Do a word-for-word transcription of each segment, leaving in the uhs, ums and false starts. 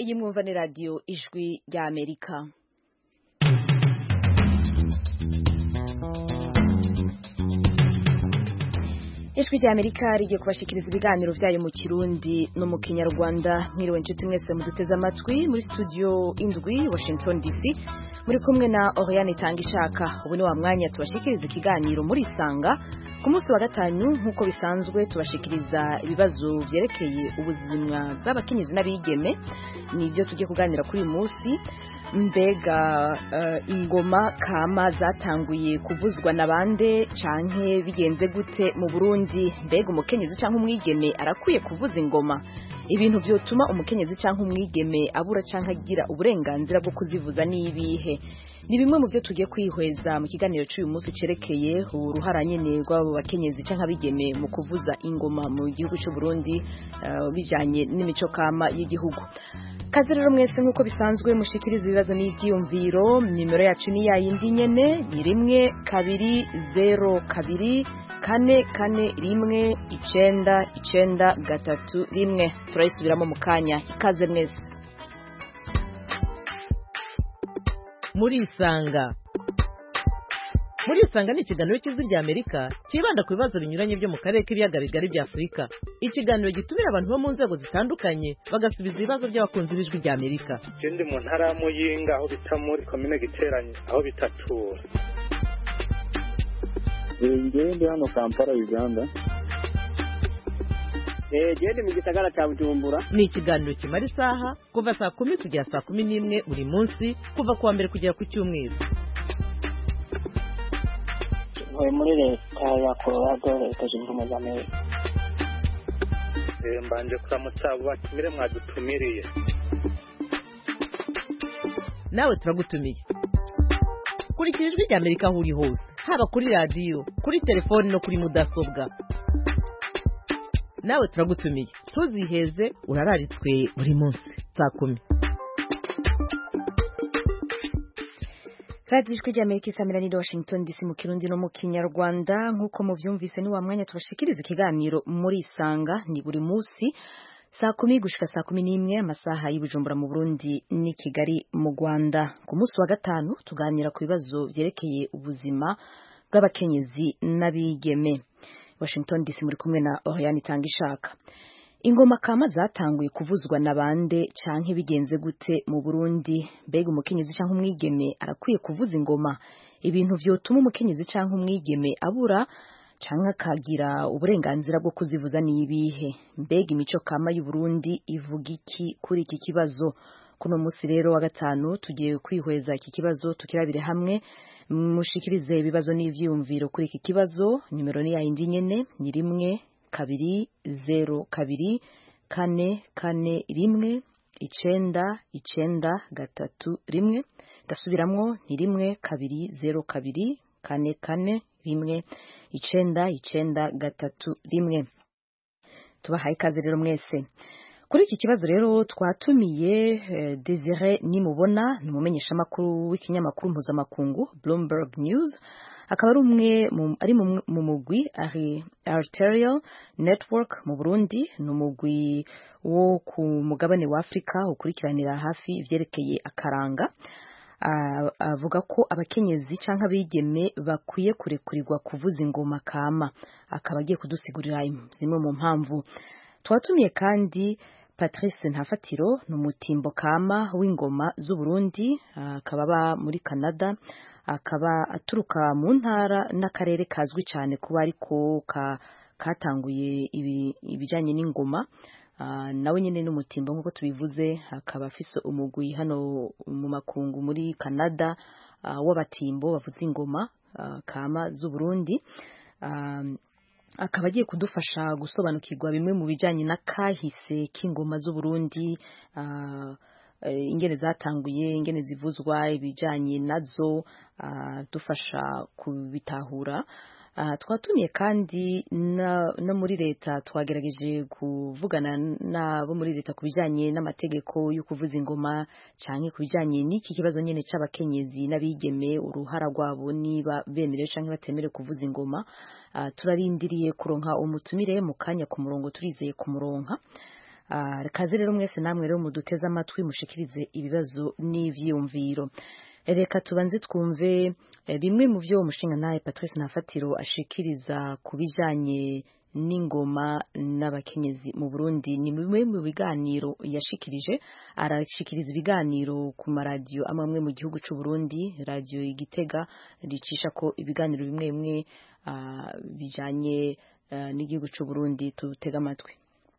iyi mwumva ni radio ijwi rya Amerika. Ijwi rya Amerika rigiye kubashikiriza ibiganiro vyayo mu Kirundi no mu Kinyarwanda. Mwiriwe nshuti mwese muduteze amatwi muri studio indwi Washington D C. Muri kumwe na Oriane Tangishaka. Ubu ni wa mwanya tubashikiriza ikiganiro muri Sanga. Ku munsi wa gatanu nkuko bisanzwe tubashikiriza ibibazo vyerekeye ubuzima bw'abakenyezi n'abigeme. Nivyo tugiye kuganira kuri uyu munsi. Mbega uh, ingoma kama zatanguye kuvuzwa nabande canke bigenze gute mu Burundi? Mbega umukenyezi canke umwigeme arakwiye kuvuza ingoma? Ibintu vyotuma umukenyezi canke umwigeme abura canke agira uburenganzira bwo kuzivuza nibihe? Ni bimwe mu byo tugiye kwihweza mu kiganiro cy'uyu munsi cerekeye uruhara nyene rw'abo bakenyezi canke abigeme mu kuvuza ingoma mu gihugu cy'u Burundi, uh, bijanye n'imico kama y'igihugu. Kaze rero mwese nkuko bisanzwe mushikiriza ibibazo n'ivyiyumviro. Nimero yacu ni yayindi nyene, ni rimwe kabiri zero kabiri kane kane rimwe icenda icenda gatatu rimwe. Turayisubiramo mu kanya. Ikaze mwese. Muri Isanga. Muri Isanga ni ikiganiro cy'Ijwi rya Amerika kibanda ku bibazo binyuranye byo mu karere k'ibiyaga bigari bya Afurika. Ikiganiro gitumira abantu bo mu nzego zitandukanye bagasubiza ibibazo by'abakunzi b'Ijwi rya Amerika. Ndi mu ntara ya Muyinga aho bita muri komine Giteranye aho bitatura. Ngiye ndi hano Kampala, Uganda. Eh gende mu gisagara cya Bujumbura. Ni ikiganiro kimara isaha kuva saa kumi kugera saa kumi n'imwe buri munsi kuva kuwa mbere kugera ku cyumweru. Oye muri leta ya Colorado, leta zunze ubumwe za Amerika. Eh mbanje kuramutsa batumire mwadutumiriye. Nawe turagutumiye. Kurikira Ijwi rya Amerika aho uri hose, haba kuri radio, kuri telefone no kuri mudasobwa. Nawe turagutumiye. Tuziheze urararitswe buri munsi saa kumi. Radio Ijwi rya Amerika isamira ni Washington D C mu Kirundi no mu Kinyarwanda. Nkuko muvyumvise ni wa mwanya tubashikiriza ikiganiro muri Isanga, ni buri munsi saa kumi gushika saa kumi n'imwe amasaha y'Ibujumbura mu Burundi ni Kigali mu Rwanda. Ku munsi wa gatanu tuganira ku bibazo vyerekeye ubuzima bw'abakenyezi n'abigeme. Washington D C muri kumwe na Oriane Tangishaka. Ingoma kama zatanguye kuvuzwa nabande canke bigenze gute mu Burundi? Mbega umukenyezi canke umwigeme arakwiye kuvuza ingoma? Ibintu vyotuma umukenyezi canke umwigeme abura canke akagira uburenganzira bwo kuzivuza nibihe? Mbega imico kama y'u Burundi ivuga iki kuri iki kibazo? Kuno musi rero wa gatanu tugiye kwihweza iki kibazo tukirabire hamwe. Mushikirize ibibazo n'ivyiyumviro kuri iki kibazo. Nimero ni yayindi nyene, ni rimwe kabiri zero kabiri kane kane rimwe icenda icenda gatatu rimwe. Ndasubiramwo, ni rimwe kabiri zero kabiri kane kane rimwe icenda icenda gatatu rimwe. Tubahaye ikaze rero mwese. Kuri iki kibazo rero twatumiye eh, Desire Nimubona, numumenyesha makuru w'ikinyamakuru mpuzamakungu Bloomberg News. Akaba ari umwe ari mu mugwi ari Arterial Network mu Burundi, numugwi wo ku mugabane wa Afrika ukurikiranira hafi ivyerekeye akaranga. Avuga ko abakenyezi canke abigeme bakwiye kurekurirwa kuvuza ingoma kama. Akaba agiye kudusigurira zimwe mu mpamvu. Twatumiye kandi Patrice Ntafatiro, numutimbo kama w'ingoma z'u Burundi, akaba aba muri Canada, akaba aturuka mu ntara n'akarere kazwi cyane kuba ariko ka katanguye ibijanye n'ingoma. Uh, nawe nyene n'umutimbo nkuko tubivuze, akaba afise umugwi hano mu makungu muri Canada uh, w'abatimbo bavuza ingoma uh, kama z'u Burundi. Uh, akaba agiye kudufasha gusobanukirwa bimwe mu bijanye na kahise k'ingoma z'u Burundi, uh, ingene zatanguye, ingene zivuzwa, ibijanye nazo, uh, dufasha kubitahura. Uh, twatumiye kandi na, no muri leta twagerageje kuvugana nabo muri leta kubijanye n'amategeko yo kuvuza ingoma canke kubijanye n'iki kibazo nyene c'abakenyezi n'abigeme, uruhara rwabo niba bemerewe canke batemerewe kuvuza ingoma. Uh, turarindiriye kuronka umutumire mu kanya ku murongo, turizeye ku muronka. Uh, kazi rero mwese namwe rero muduteze amatwi mushikirize ibibazo n'ivyiyumviro. Reka tubanze twumve eh, bimwe mu vyo umushinga naye Patrice Ntafatiro ashikiriza kubijanye n'ingoma n'abakenyezi mu Burundi. Ni bimwe mu biganiro yashikirije, arashikiriza ibiganiro ku maradiyo amwe amwe mu gihugu c'u Burundi, radio Igitega ricisha ko ibiganiro bimwe bimwe uh, bijanye uh, n'igihugu c'u Burundi. Tutega amatwi.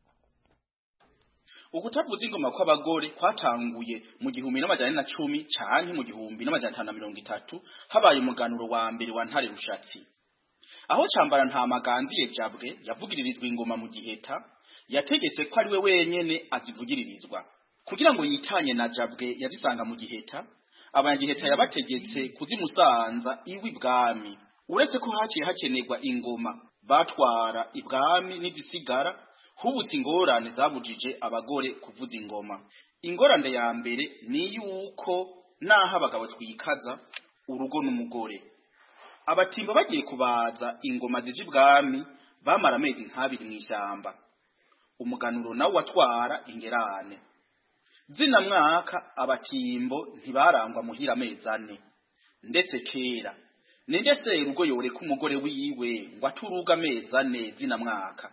Ukutavuza ingoma kw'abagore kwatanguye mu gihumbi n'amajana na cumi canke mu gihumbi n'amajana atanu na mirongo itatu habaye umuganuro wa mbere wa Ntare Rushatsi. Aho Cambara nta maganziye Jabwe yavugiririzwa ingoma mu Giheta, yategetse ko ari we wenyene azivugiririzwa. Kugira ngo yitanye na Jabwe yazisanga mu Giheta, abanyagiheta yabategetse kuzimusanza iwi bwami. Uretse ko haciye hakenerwa ingoma batwara ibwami n'izisigara, hubutse ingorane zabujije abagore kuvuza ingoma. Ingorane ya mbere ni yuko naho abagabo twikaza urugo n'umugore. Abatimbo bagiye kubaza ingoma zije ibwami bamara amezi nk'abiri mw'ishyamba. Umuganuro nawo watwara ingerane. Zina mwaka abatimbo ntibarangwa muhira amezi ane. Ndetse kera ninde se urugo yoreka umugore wiwe ngo aturuga amezi ane zina mwaka.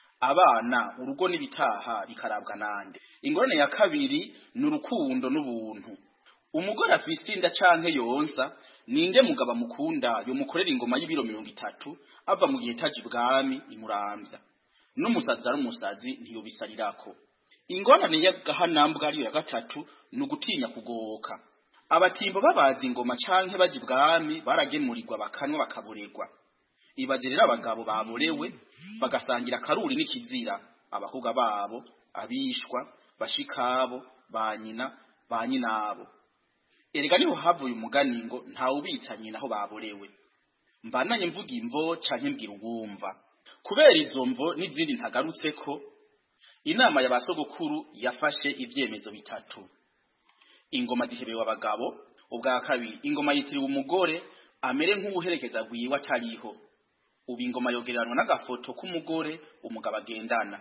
Abana urugo n'ibitaha bikarabwa nande. Ingorane ya kabiri ni urukundo n'ubuntu. Umugore afise inda canke yonsa ninde mugaba mukunda yo mukorera ingoma y'ibiro mirongo itatu ava mu gihe taji bwami imuramvya. N'umusazi ari umusazi ntiyo bisarirako. Ingorane ya gahanambwa ariyo ya gatatu ni ugutinya kugoka. Abatimbo babaza ingoma canke baji bwami baragemurirwa bakanwa bakaburegwa. Ibaje rero abagabo baborewe bagasangira karuri n'ikizira, abakobwa babo, abishwa, bashikabo, banyina, banyinabo. Erega niho havuye umugani ngo nta ubitsa nyina aho baborewe. Mbananye mvuga imvo canke mbwira ubumva. Kubera izo mvo n'izindi ntagarutse ko inama y'abasogokuru yafashe ivyemezo bitatu. Ingoma zihebewe abagabo, ubwa kabiri ingoma yitiriwe umugore amere nk'ubuherekeza gwiwe atariho. Ubu ingoma yogeranwa n'agafoto k'umugore umugabo agendana.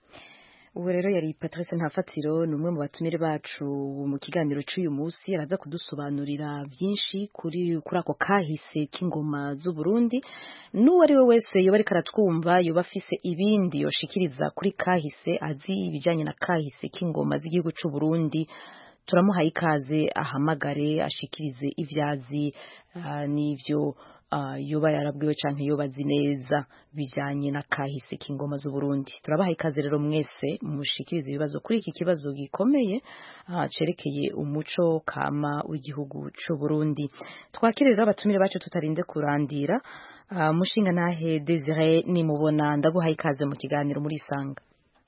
Ubu rero yari Patrice Ntafatiro, ni umwe mu batumire bacu mu kiganiro cy'uyu munsi, araza kudusobanurira byinshi kuri kuri ako kahise k'ingoma z'u Burundi. N'uwo ari we wese yoba ariko aratwumva yoba afise ibindi yoshikiriza kuri kahise, azi ibijyanye na kahise k'ingoma z'igihugu cy'u Burundi, turamuhaye ikaze ahamagare ashikirize ivyazi uh, n'ivyo Uh, yoba yarabwiwe canke yoba azi neza bijanye na kahise k'ingoma z'u Burundi. Turabaha ikaze rero mwese mushikirize ibibazo kuri iki kibazo gikomeye uh, cerekeye umuco kama w'igihugu c'u Burundi. Twakirira abatumire bacu tutarinde kurandira. Uh, mushinga nahe Desire nimubona ndaguha ikaze mu kiganiro muri Isanga.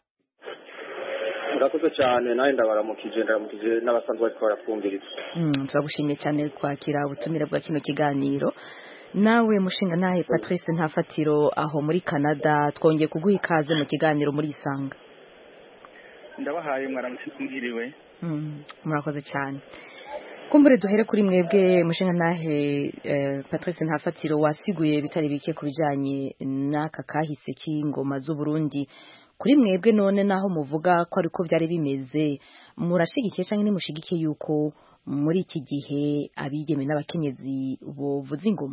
Murakoze cyane nawe ndabaramukije ndaramukije n'abasanzwe bariko barafungiriza. Mm, turagushimiye cyane kwakira ubutumire bwa kino kiganiro. Nawe mushinga nahe Patrice Ntafatiro aho muri Canada, twongeye kuguha ikaze mu kiganiro muri Isanga. Ndabahaye mwaramushikiriwe. Mm, murakoze cyane. Kumbure duhere kuri mwebwe mushinga nahe eh, Patrice Ntafatiro, wasiguye bitari bike kubijanye n'aka kahise k'ingoma z'u Burundi. Kuri mwebwe none naho muvuga ko ariko byari bimeze, murashigikiye canke nimushigikiye yuko muri iki gihe abigeme n'abakenyezi bovuza ingoma?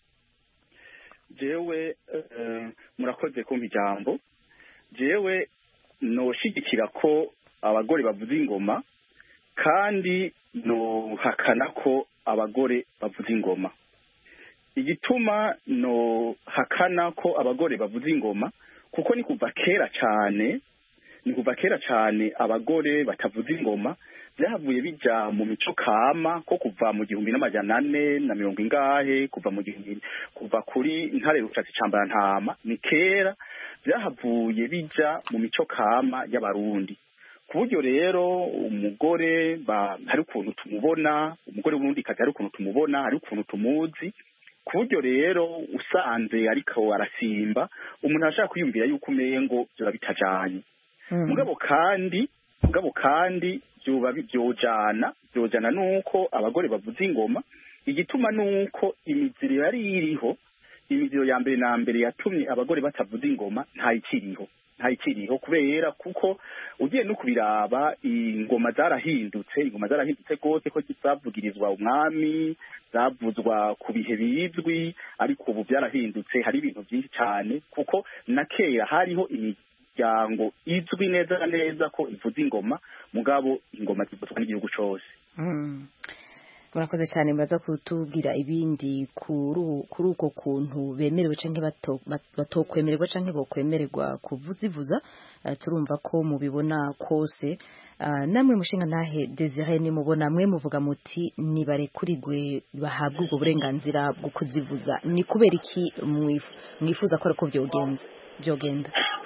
Jewe uh, murakoze kumpa ijambo. Jewe noshigikira ko abagore bavuza ingoma kandi no hakana ko abagore bavuza ingoma. Igituma no hakana ko abagore bavuza ingoma kuko ni kuva kera cyane ni kuva kera cyane abagore batavuza ingoma byavuye bija mu mico kama ko kuva mu gihumbi n'amajana ane na mirongo ingahe kuva mu gihumbi kuva kuri Ntare Rushatsi Cambara Ntama ni kera byahavuye bija mu mico kama y'abarundi. Kuburyo rero umugore hari ukuntu tumubona, umugore w'urundi kazi hari ukuntu tumubona, hari ukuntu tumuzi. Kuburyo rero usanze ariko arasimba umuntu ashaka kwiyumvira yuko umengo byo bitajanye. Mugabo kandi mugabo kandi byoba byojana byojana nuko abagore bavuza ingoma. Igituma nuko imiziro yari iriho, imiziro ya mbere na mbere yatumye abagore batavuza ingoma nta ikiriho ntayikiriho kubera kuko ugiye no kubiraba ingoma zarahindutse ingoma zarahindutse rwose ko zavugirizwa umwami zavuzwa ku bihe bizwi ariko ubu byarahindutse hari ibintu byinshi cyane kuko na kera hariho imiryango izwi neza neza ko ivuza ingoma mugabo ingoma zivuzwa n'igihugu cyose. murakoze cyane mbaza kutubwira ibindi kuri uko kuntu bemerewe cyangwa batokwemererwa cyangwa bokwemererwa kuvuzivuza turumva ko mubibona kose namwe mushinga ntahe Desire ni mubona mwe muvuga muti nibarekurigwe bahabwa ubwo burenganzira bwo kuzivuza ni kubera iki mwifuza ko ariko byogenza byogenda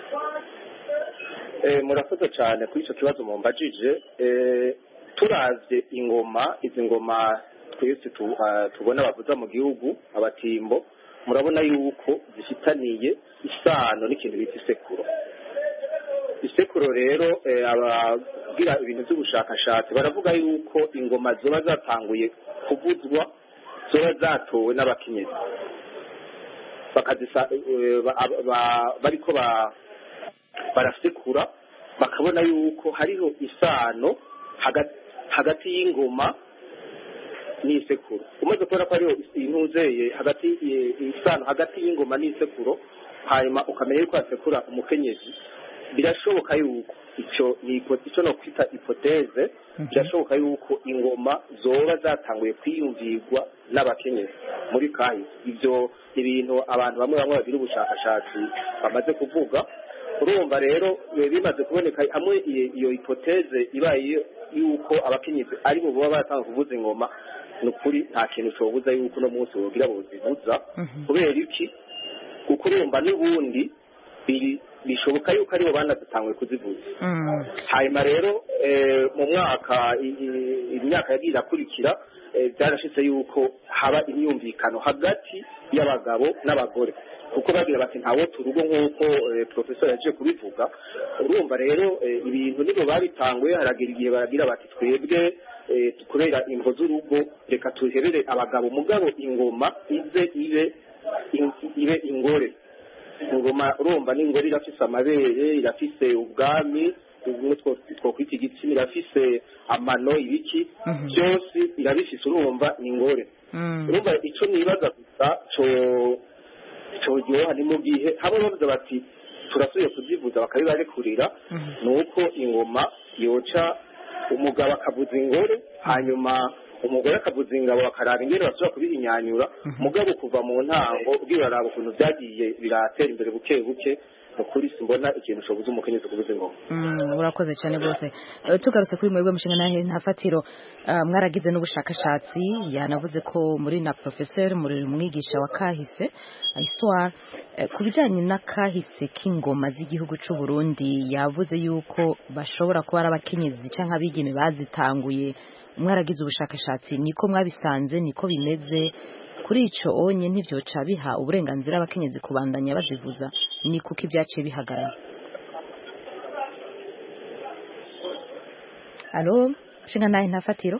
eh murakoze cyane kuri icyo kibazo mumbajije eh turavye ingoma izi ngoma twese tubona bavuza mu gihugu abatimbo murabona yuko zifitaniye isano n'ikintu bita isekuro isekuro rero abagira ibintu by'ubushakashatsi baravuga yuko ingoma zoba zatanguye kuvuzwa zoba zatowe n'abakenyezi bakazisa bariko barasekura bakabona yuko hariho isano hagati hagati y'ingoma n'isekuro umaze kubona ko ariho intuzeye hagati isano hagati y'ingoma n'isekuro hanyuma ukamenya yuko asekura umukenyezi birashoboka yuko icyo ni icyo no kwita hypothèse birashoboka yuko ingoma zoba zatanguye kwiyumvirwa n'abakenyezi muri kahise ibyo ibintu abantu bamwe bamwe bagira ubushakashatsi bamaze kuvuga urumva rero bimaze kuboneka hamwe iyo hypothèse ibaye yuko abakenyezi ari bo baba batanga kuvuza ingoma nukuri nta kintu cobuza yuko no munsi wogira bozivuza kubera iki kuko urumva n'ubundi bishoboka yuko aribo banazitangwe kuzivuza hanyuma rero mu mwaka imyaka yagiye irakurikira byarashitse yuko haba imyumvikano hagati y'abagabo n'abagore kuko bagira bati ntawo turugo nk'uko professor yaje kubivuga urumva rero ibintu nibo babitanguye haragira igihe baragira bati twebwe kubera imvo z'urugo reka tuherere abagabo mugabo ingoma ize ibe ibe ingore ingoma urumva n'ingore irafise amabere irafise ubwami two kwita igitsina irafise amano ibiki byose irabifise urumva ingore urumva icyo nibaza gusa cyo cyogiye hari mu gihe habo bavuze bati turasuye kuzivuza bakabibarekurira nuko ingoma yoca umugabo akavuza ingore hanyuma umugore akavuza ingabo bakaraba ingene basubira kubihinyanyura mugabo kuva mu ntango ubwiraraba ukuntu byagiye biratera imbere buke buke nukuri simbona ikintu cobuza umukenyezi kuvuza ingoma urakoze cyane bose tugarutse kuri mwebwe mushinga nahe ntafatiro mwaragize n'ubushakashatsi yanavuze ko muri na professeur muri umwigisha wa kahise histoire kubijanye na kahise k'ingoma z'igihugu c'u Burundi yavuze yuko bashobora kuba ari abakenyezi canke abigeme bazitanguye mwaragize ubushakashatsi niko mwabisanze niko bimeze kuri ico onye ntivyoca biha uburenganzira abakenyezi kubandanya bazivuza ni kuko ibyaciye bihagarara. Allo shinga naye ntafatiro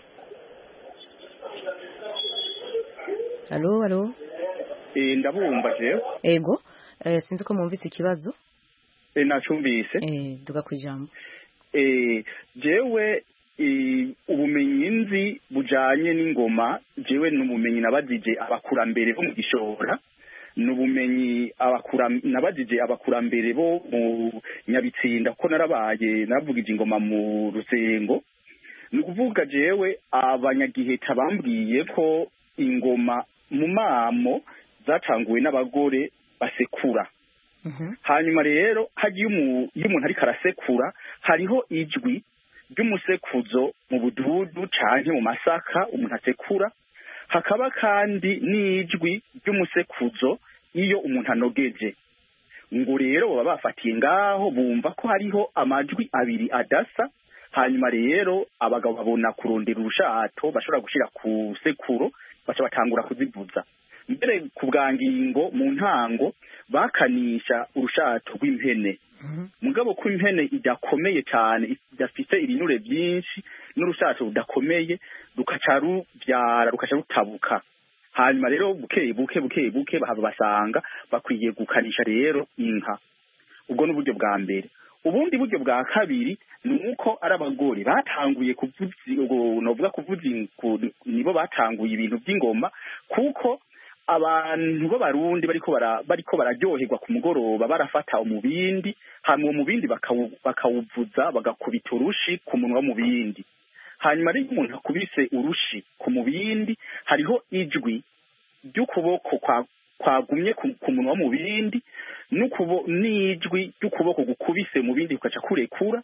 allo allo eh ndabumva je ego eh sinzi ko mumvise ikibazo eh nacumbise eh duga kwijambo eh jewe ubumenyi nzi bujanye n'ingoma jewe n'ubumenyi nabajije abakurambere bo mu gishora n'ubumenyi abakura nabajije abakurambere bo mu Nyabitsinda ko narabaye navugije ingoma mu Rusengo nukuvuga jewe abanyagiheta bambwiye ko ingoma mu mamo zatanguwe n'abagore basekura hanyuma rero hagiye umuntu ari karasekura hariho ijwi ry'umusekuzo mu bududu canke mu masaka umuntu asekura hakaba kandi n'ijwi ry'umusekuzo iyo umuntu anogeje ngo rero baba bafatiye ngaho bumva ko hariho amajwi abiri adasa hanyuma rero abagabo babona kurondera urushato bashobora gushira ku sekuro baca batangura kuzivuza mbere ku bwangingo mu ntango bakanisha urushato rw'impene mugabo ko impene idakomeye cyane idafite irinure byinshi n'urushato rudakomeye rukaca rubyara rukaca rutabuka hanyuma rero buke buke buke buke bahava basanga bakwiye gukanisha rero inka ubwo n'uburyo bwa mbere. Ubundi buryo bwa kabiri ni uko ari abagore batanguye kuvuza novuga kuvuza nibo batanguye ibintu by'ingoma, kuko abantu b'abarundi bariko bara bariko bararyoherwa ku mugoroba barafata umubindi, hanyuma umubindi bakawuvuza bagakubita urushi ku munwa w'umubindi. Hanyuma rero umuntu akubise urushi ku mubindi, hariho ijwi ry'ukuboko kwa kwagumye ku munwa w'umubindi n'ukubo n'ijwi ry'ukuboko gukubise umubindi kugaca kurekura,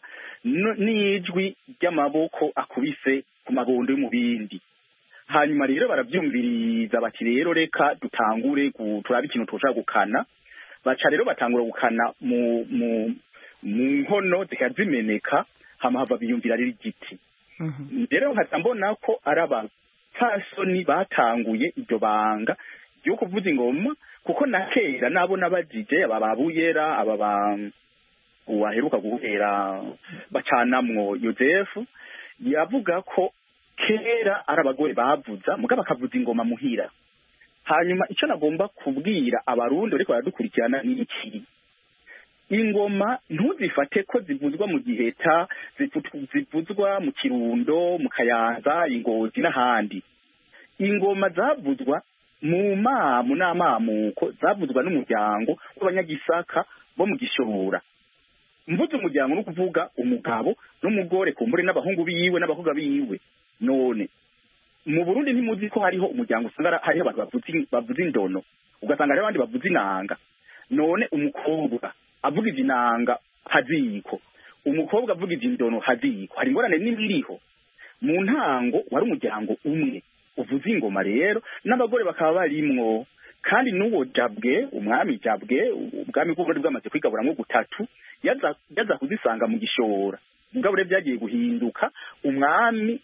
n'ijwi ry'amaboko akubise ku mabondo y'umubindi. Hanyuma rero barabyumviriza bati rero reka dutangure turabe ikintu tushaka gukana. Baca rero batangura gukana mu mu mu nkono zikazimeneka, hama hava biyumvira rero igiti. Rero nkata mbona ko ari abapfasoni batanguye iryo banga ryo kuvuza ingoma, kuko na kera nabona bajije aba babuyera aba ba uwaheruka guhera bacanamwo Yozefu yavuga ko kera ari abagore bavuza muga bakavuza ingoma muhira. Hanyuma icyo nagomba kubwira abarundi ariko baradukurikirana ni iki: ingoma ntuzifate ko zivuzwa mu Giheta, zivuzwa mu Kirundo, mu Kayanza, Ingozi n'ahandi. Ingoma zavuzwa mu mamu n'amamuko, zavuzwa n'umuryango w'abanyagisaka bo mu Gishora. Mvuze umuryango no kuvuga umugabo n'umugore kumbure n'abahungu biwe n'abakobwa biwe. None mu Burundi ntimuzi ko hariho umuryango usanga hariho abantu bavuza bavuza indono, ugasanga hariho abandi bavuza inanga. None umukobwa avuga inanga haziko, umukobwa avuga indono haziko, hari ingorane n'ibiriho. Mu ntango wari umuryango umwe uvuza ingoma, rero n'abagore bakaba barimwo, kandi n'uwo Jabwe, umwami Jabwe, ubwami bw'Uburundi bwamaze kwigaburamwo gutatu, yaza yaza kuzisanga mu Gishora. Mugabo rero byagiye guhinduka, umwami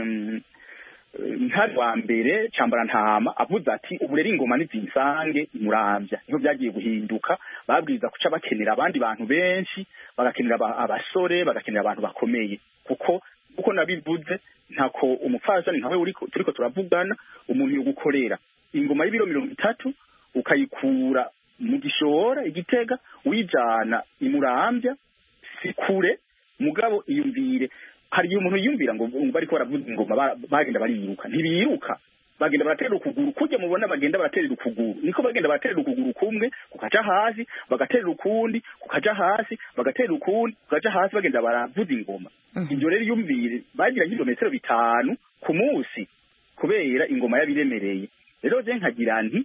Ntare wa mbere Cambarantama avuze ati ubu rero ingoma nizinsange Muramvya. Niho byagiye guhinduka, babwiza kuca bakenera abandi bantu benshi, bagakenera abasore, bagakenera abantu bakomeye, kuko uko nabivuze ntako umupfasoni ntawe uriko turiko turavugana umuntu yo gukorera ingoma y'ibiro mirongo itatu ukayikura mu Gishora Igitega uyijana imuramvya sikure. Mugabo iyumvire, hari umuntu yumvira ngo bariko baravuza ingoma bagenda bariruka, ntibiruka, bagenda baratera ukuguru kujya mubona bagenda baratera ukuguru, niko bagenda baratera ukuguru kumwe kukaja hasi, bagatera ukundi kukaja hasi, bagatera ukundi kukaja hasi, bagenda baravuza ingoma. Ibyo rero yumvire bagira ibirometero bitanu ku munsi kubera ingoma yabiremereye. Rero je nkagira nti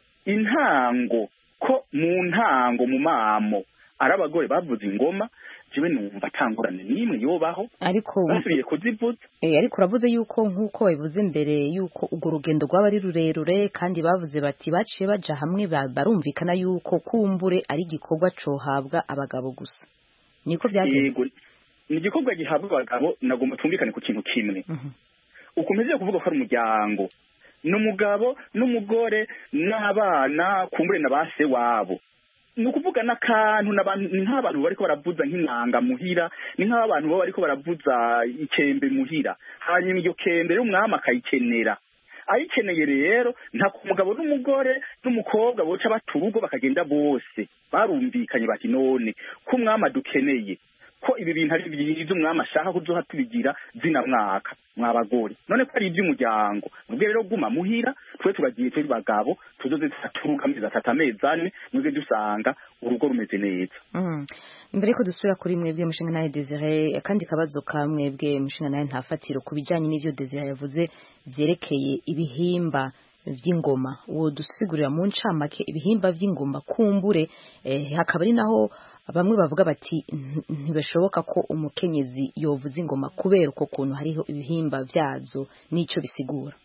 intango ko mu ntango mu mamo ari abagore bavuza ingoma, jiwe numva tangurane nimwe yobaho ariko basubiye kuzivuza. Eh ariko uravuze yuko nkuko bivuze imbere yuko ugo rugendo rwaba ari rurerure, kandi bavuze bati baciye baja hamwe barumvikana yuko kumbure ari igikorwa cohabwa abagabo gusa. Niko byagenze. Ni igikorwa gihabwa abagabo, nagomba tumvikane ku kintu kimwe. Ukomeze kuvuga ko ari umuryango n'umugabo n'umugore n'abana kumbure na base wabo, ni ukuvuga n'akantu nk'abantu bariko baravuza nk'inanga muhira, ni nk'abantu bo bariko baravuza ikembe muhira, hanyuma iyo kembe y'umwami akayikenera. Ayikeneye rero nta kumugabo n'umugore n'umukobwa boca baturugo bakagenda bose barumvikanye bati none ko umwami adukeneye, ko ibi bintu ari byiza umwami ashaka kuzoha tubigira zina mwaka mwabagore, none ko ari iby'umuryango nubwo rero guma muhira, twe turagiye turi bagabo tuzoze turuka amezi atatu amezi ane nubwo dusanga urugo rumeze neza. Mm. Mbere ko dusubira kuri mwebwe mushinga naye Desire, kandi kabazo ka mwebwe mushinga naye ntafatiro kubijanye n'ivyo Desire yavuze vyerekeye ibihimba vy'ingoma, uwo dusigurira mu ncamake ibihimba vy'ingoma kumbure eh, hakaba ari naho bamwe bavuga bati ntibashoboka ko umukenyezi yovuza ingoma kubera uko kuntu hariho ibihimba vyazo nico bisigura.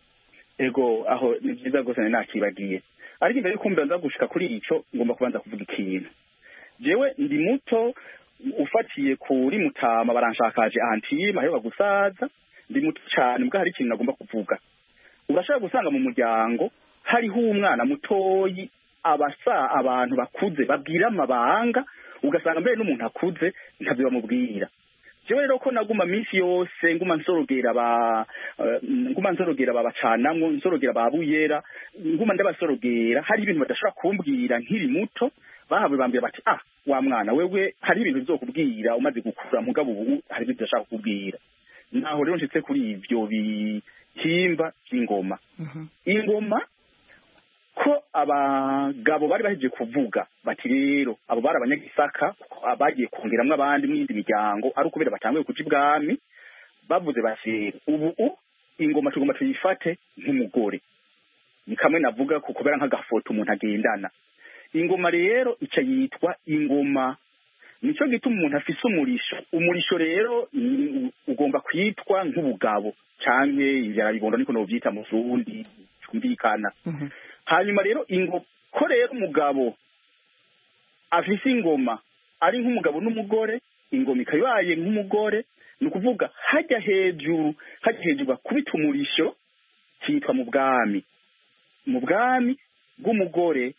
Ego aho ni byiza gose nakibagiye, ariko imbere kumbe nza gushika kuri ico ngomba kubanza kuvuga ikintu. Jewe ndi muto ufatiye kuri Mutama baranshakaje antime aheruka gusaza, ndi muto cyane mbwa hari ikintu nagomba kuvuga. Urashaka gusanga mu muryango hariho umwana mutoyi abasa abantu bakuze babwira amabanga, ugasanga mbere n'umuntu akuze ntabyo bamubwira. Jewe rero ko naguma minsi yose nguma nsorogera ba uh, nguma nsorogera babacanamwo, nsorogera babuyera, nguma ndabasorogera, hari ibintu badashobora kumbwira nkiri muto bahawe bambwira bati ah wa mwana wewe hari ibintu bizokubwira umaze gukura mugabo ubu hari ibyo udashaka kukubwira. Naho rero nshitse kuri ivyo bihimba by'ingoma. Ingoma ko abagabo bari bahejeje kuvuga bati rero abo bari abanyagisaka bagiye kongeramwe abandi mwindi miryango ari ukubera batanguye kuja ibwami, bavuze bati ubu ingoma tugomba tuyifate nk'umugore. Ni kamwe navuga ko kubera nk'agafoto umuntu agendana. Ingoma rero ica yitwa ingoma. Nico gituma umuntu afise umurisho. Umurisho rero ugomba kwitwa nk'ubugabo canke inzara bibondo niko no vyita mu Burundi kumvikana. Hanyuma rero ingoma ko rero umugabo afise ingoma ari nk'umugabo n'umugore, ingoma ikabaye nk'umugore, nukuvuga hajya hejuru hajya hejuru bakubita umurisho cyitwa mu bwami. Mu bwami bw'umugore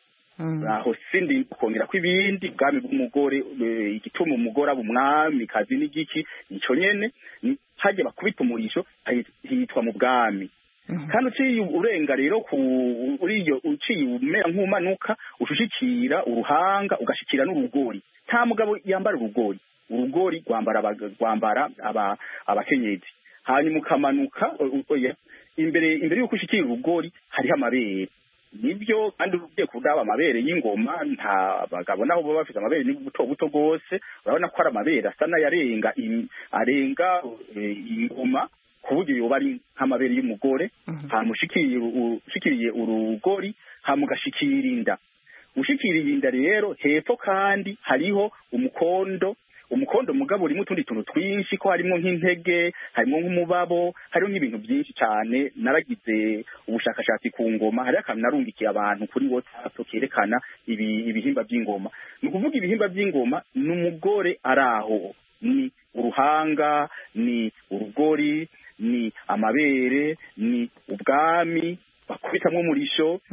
aho sindi kongera ko ibindi bwami bw'umugore igituma umugore abumwami kazi n'igiki nico nyene hajya bakubita umurisho hitwa mu bwami. Kandi uciye urenga rero ku uriyo uciye umera nk'umanuka ushushikira uruhanga ugashikira n'urugori. Nta mugabo yambara urugori, urugori rwambara rwambara aba abakenyezi. Hanyuma ukamanuka oya imbere imbere yuko ushikira urugori hariho amabere. Nibyo kandi ugiye kudaba amabere y'ingoma nta bagabo naho bo bafite amabere ni buto buto gose, urabona ko ari amabere asana yarenga arenga ingoma kuburyo yoba ari nk'amabere y'umugore. Hamushikiriye ushikiriye urugori hamugashikira inda. Ushikiriye inda rero hepfo kandi hariho umukondo. Umukondo mugabo urimo utundi tuntu twinshi ko harimo nk'intege, harimo nk'umubabo, hariho n'ibintu byinshi cyane. Naragize ubushakashatsi ku ngoma, hari akantu narungikiye abantu kuri WhatsApp kerekana ibi ibihimba by'ingoma. Ni ukuvuga ibihimba by'ingoma n'umugore araho, ni uruhanga, ni urugori, ni amabere, ni ubwami bakubitamwe umurisho,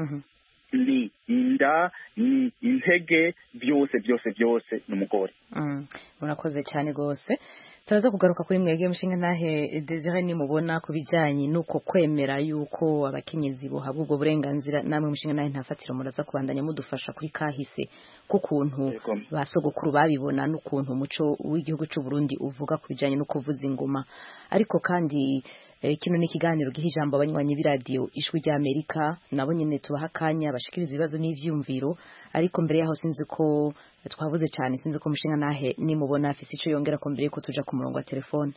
ni inda, ni intege, byose byose byose n'umugore. Murakoze cyane gose. Turaza kugaruka kuri mwege mushinga nahe Desire ni mubona kubijanye nuko kwemera yuko abakenyezi bo habwo burenganzira namwe mushinga nahe ntafatira muraza kubandanya mudufasha kuri kahise kukuntu basogokuru babibona n'ukuntu umuco w'igihugu cy'u Burundi uvuga kubijanye no kuvuza ingoma. Ariko kandi Eh, kino ni kiganiro giha ijambo abanywanyi b'iradio Ijwi rya Amerika, nabo nyene tubaha kanya bashikiriza ibibazo n'ivyumviro. Ariko mbere yaho sinzi ko twavuze cyane, sinzi ko mushinga nahe ni mubona afise ico yongera ko mbere ko tuja ku murongo wa telefone.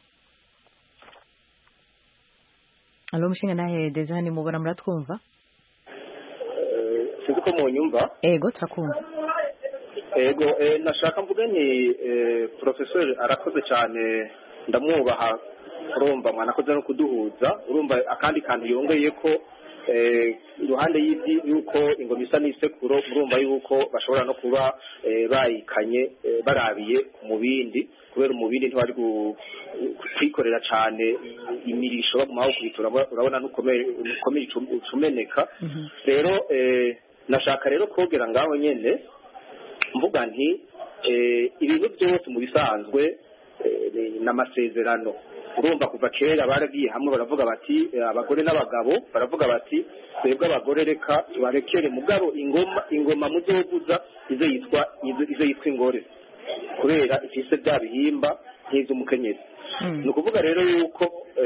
Allo mushinga nahe Desire ni mubona muratwumva? Eh sinzi ko mu nyumva? Ego turakumva. Ego eh nashaka mvuga ni eh, professeur arakoze cyane ndamwubaha. Urumva mwana koze no kuduhuza, urumva akandi kantu yongeye ko eh iruhande y'ibyi yuko ingoma isa n'isekuro, urumva yuko bashobora no kuba eh, bayikanye eh, barabiye mu bindi kubera umubindi ntwari kwikorera cyane imirisho bagumaho kubitura, urabona nukomeye nukomeye ucumeneka. Rero eh nashaka rero kogera ngaho nyene mvuga nti eh ibintu byose mu bisanzwe n'amasezerano. Urumva kuva kera baragiye hamwe baravuga bati abagore n'abagabo baravuga bati twebwe abagore reka tubarekere mugabo ingoma ingoma muzovuza ize yitwa ize yitwa ingore kubera ifise bya bihimba nk'izo mukenyezi. Ni ukuvuga rero yuko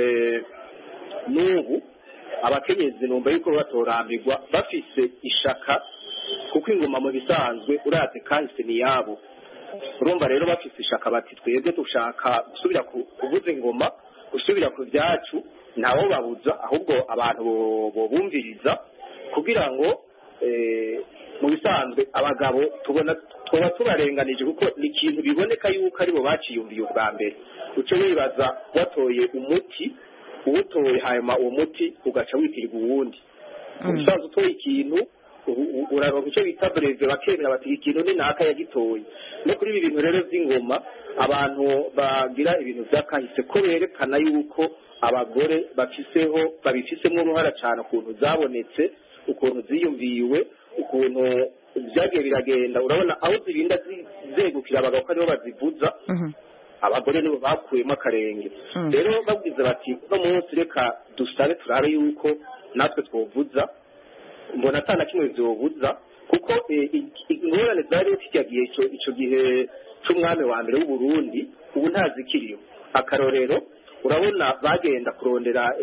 n'ubu abakenyezi numva yuko batorambirwa bafise ishaka kuko ingoma mu bisanzwe urate kahise ni yabo. Urumva rero bafise ishaka bati twebwe dushaka gusubira kuvuza ingoma, gusubira ku byacu, ntawo babuza ahubwo abantu bo bumviriza kugira ngo eh mu bisanzwe abagabo tubona twoba tubarenganije kuko ni ikintu biboneka yuko aribo baciyumviye ubwa mbere. Uco bibaza watoye umuti uwutoye hanyuma uwo muti ugaca witirirwa uwundi. Umusanzu utoye ikintu uraronka icyo bita breve bakemera bati ikintu ni naka yagitoye. No kuri ibi bintu rero by'ingoma abantu bagira ibintu byakahise ko berekana yuko abagore bafiseho babifisemo uruhara cyane ukuntu zabonetse, ukuntu ziyumviwe, ukuntu byagiye biragenda. Urabona aho zirinda zegukira abagabo ko aribo bazivuza, abagore nibo bakuyemo akarenge. Rero babwiza bati no munsi reka dusabe turabe yuko natwe twovuza, mbona atana kimwe byobuza kuko ingorane zari kijya gihe icyo gihe cy'umwami wa mbere w'u Burundi ubu ntazikiriyo. Akarorero urabona bagenda kurondera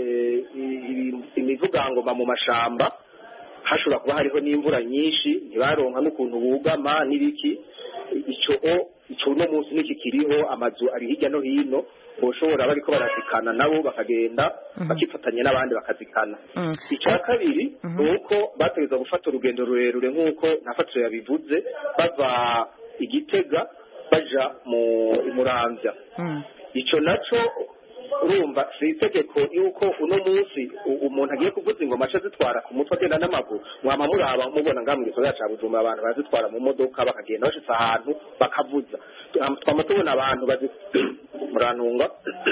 imivugangoma mu mashamba, hashobora kuba hariho n'imvura nyinshi ntibaronka n'ukuntu bugama n'ibiki. icyo icyo uno munsi n'ikikiriho, amazu ari hirya no hino boshobora bariko barazikana nabo bakagenda bakifatanya n'abandi bakazikana. Icya kabiri nuko bategeza gufata urugendo rurerure nk'uko nafatiro yabivuze, bava Igitega baja mu Muramvya. Icyo naco urumva si itegeko yuko uno munsi umuntu agiye kuvuza ingoma aca zitwara ku mutwe agenda n'amaguru. Mwama muraba mubona ngaha mu gisagara ca Bujumbura abantu bazitwara mu modoka bakagenda bashitse ahantu bakavuza. Twama tubona abantu murantunga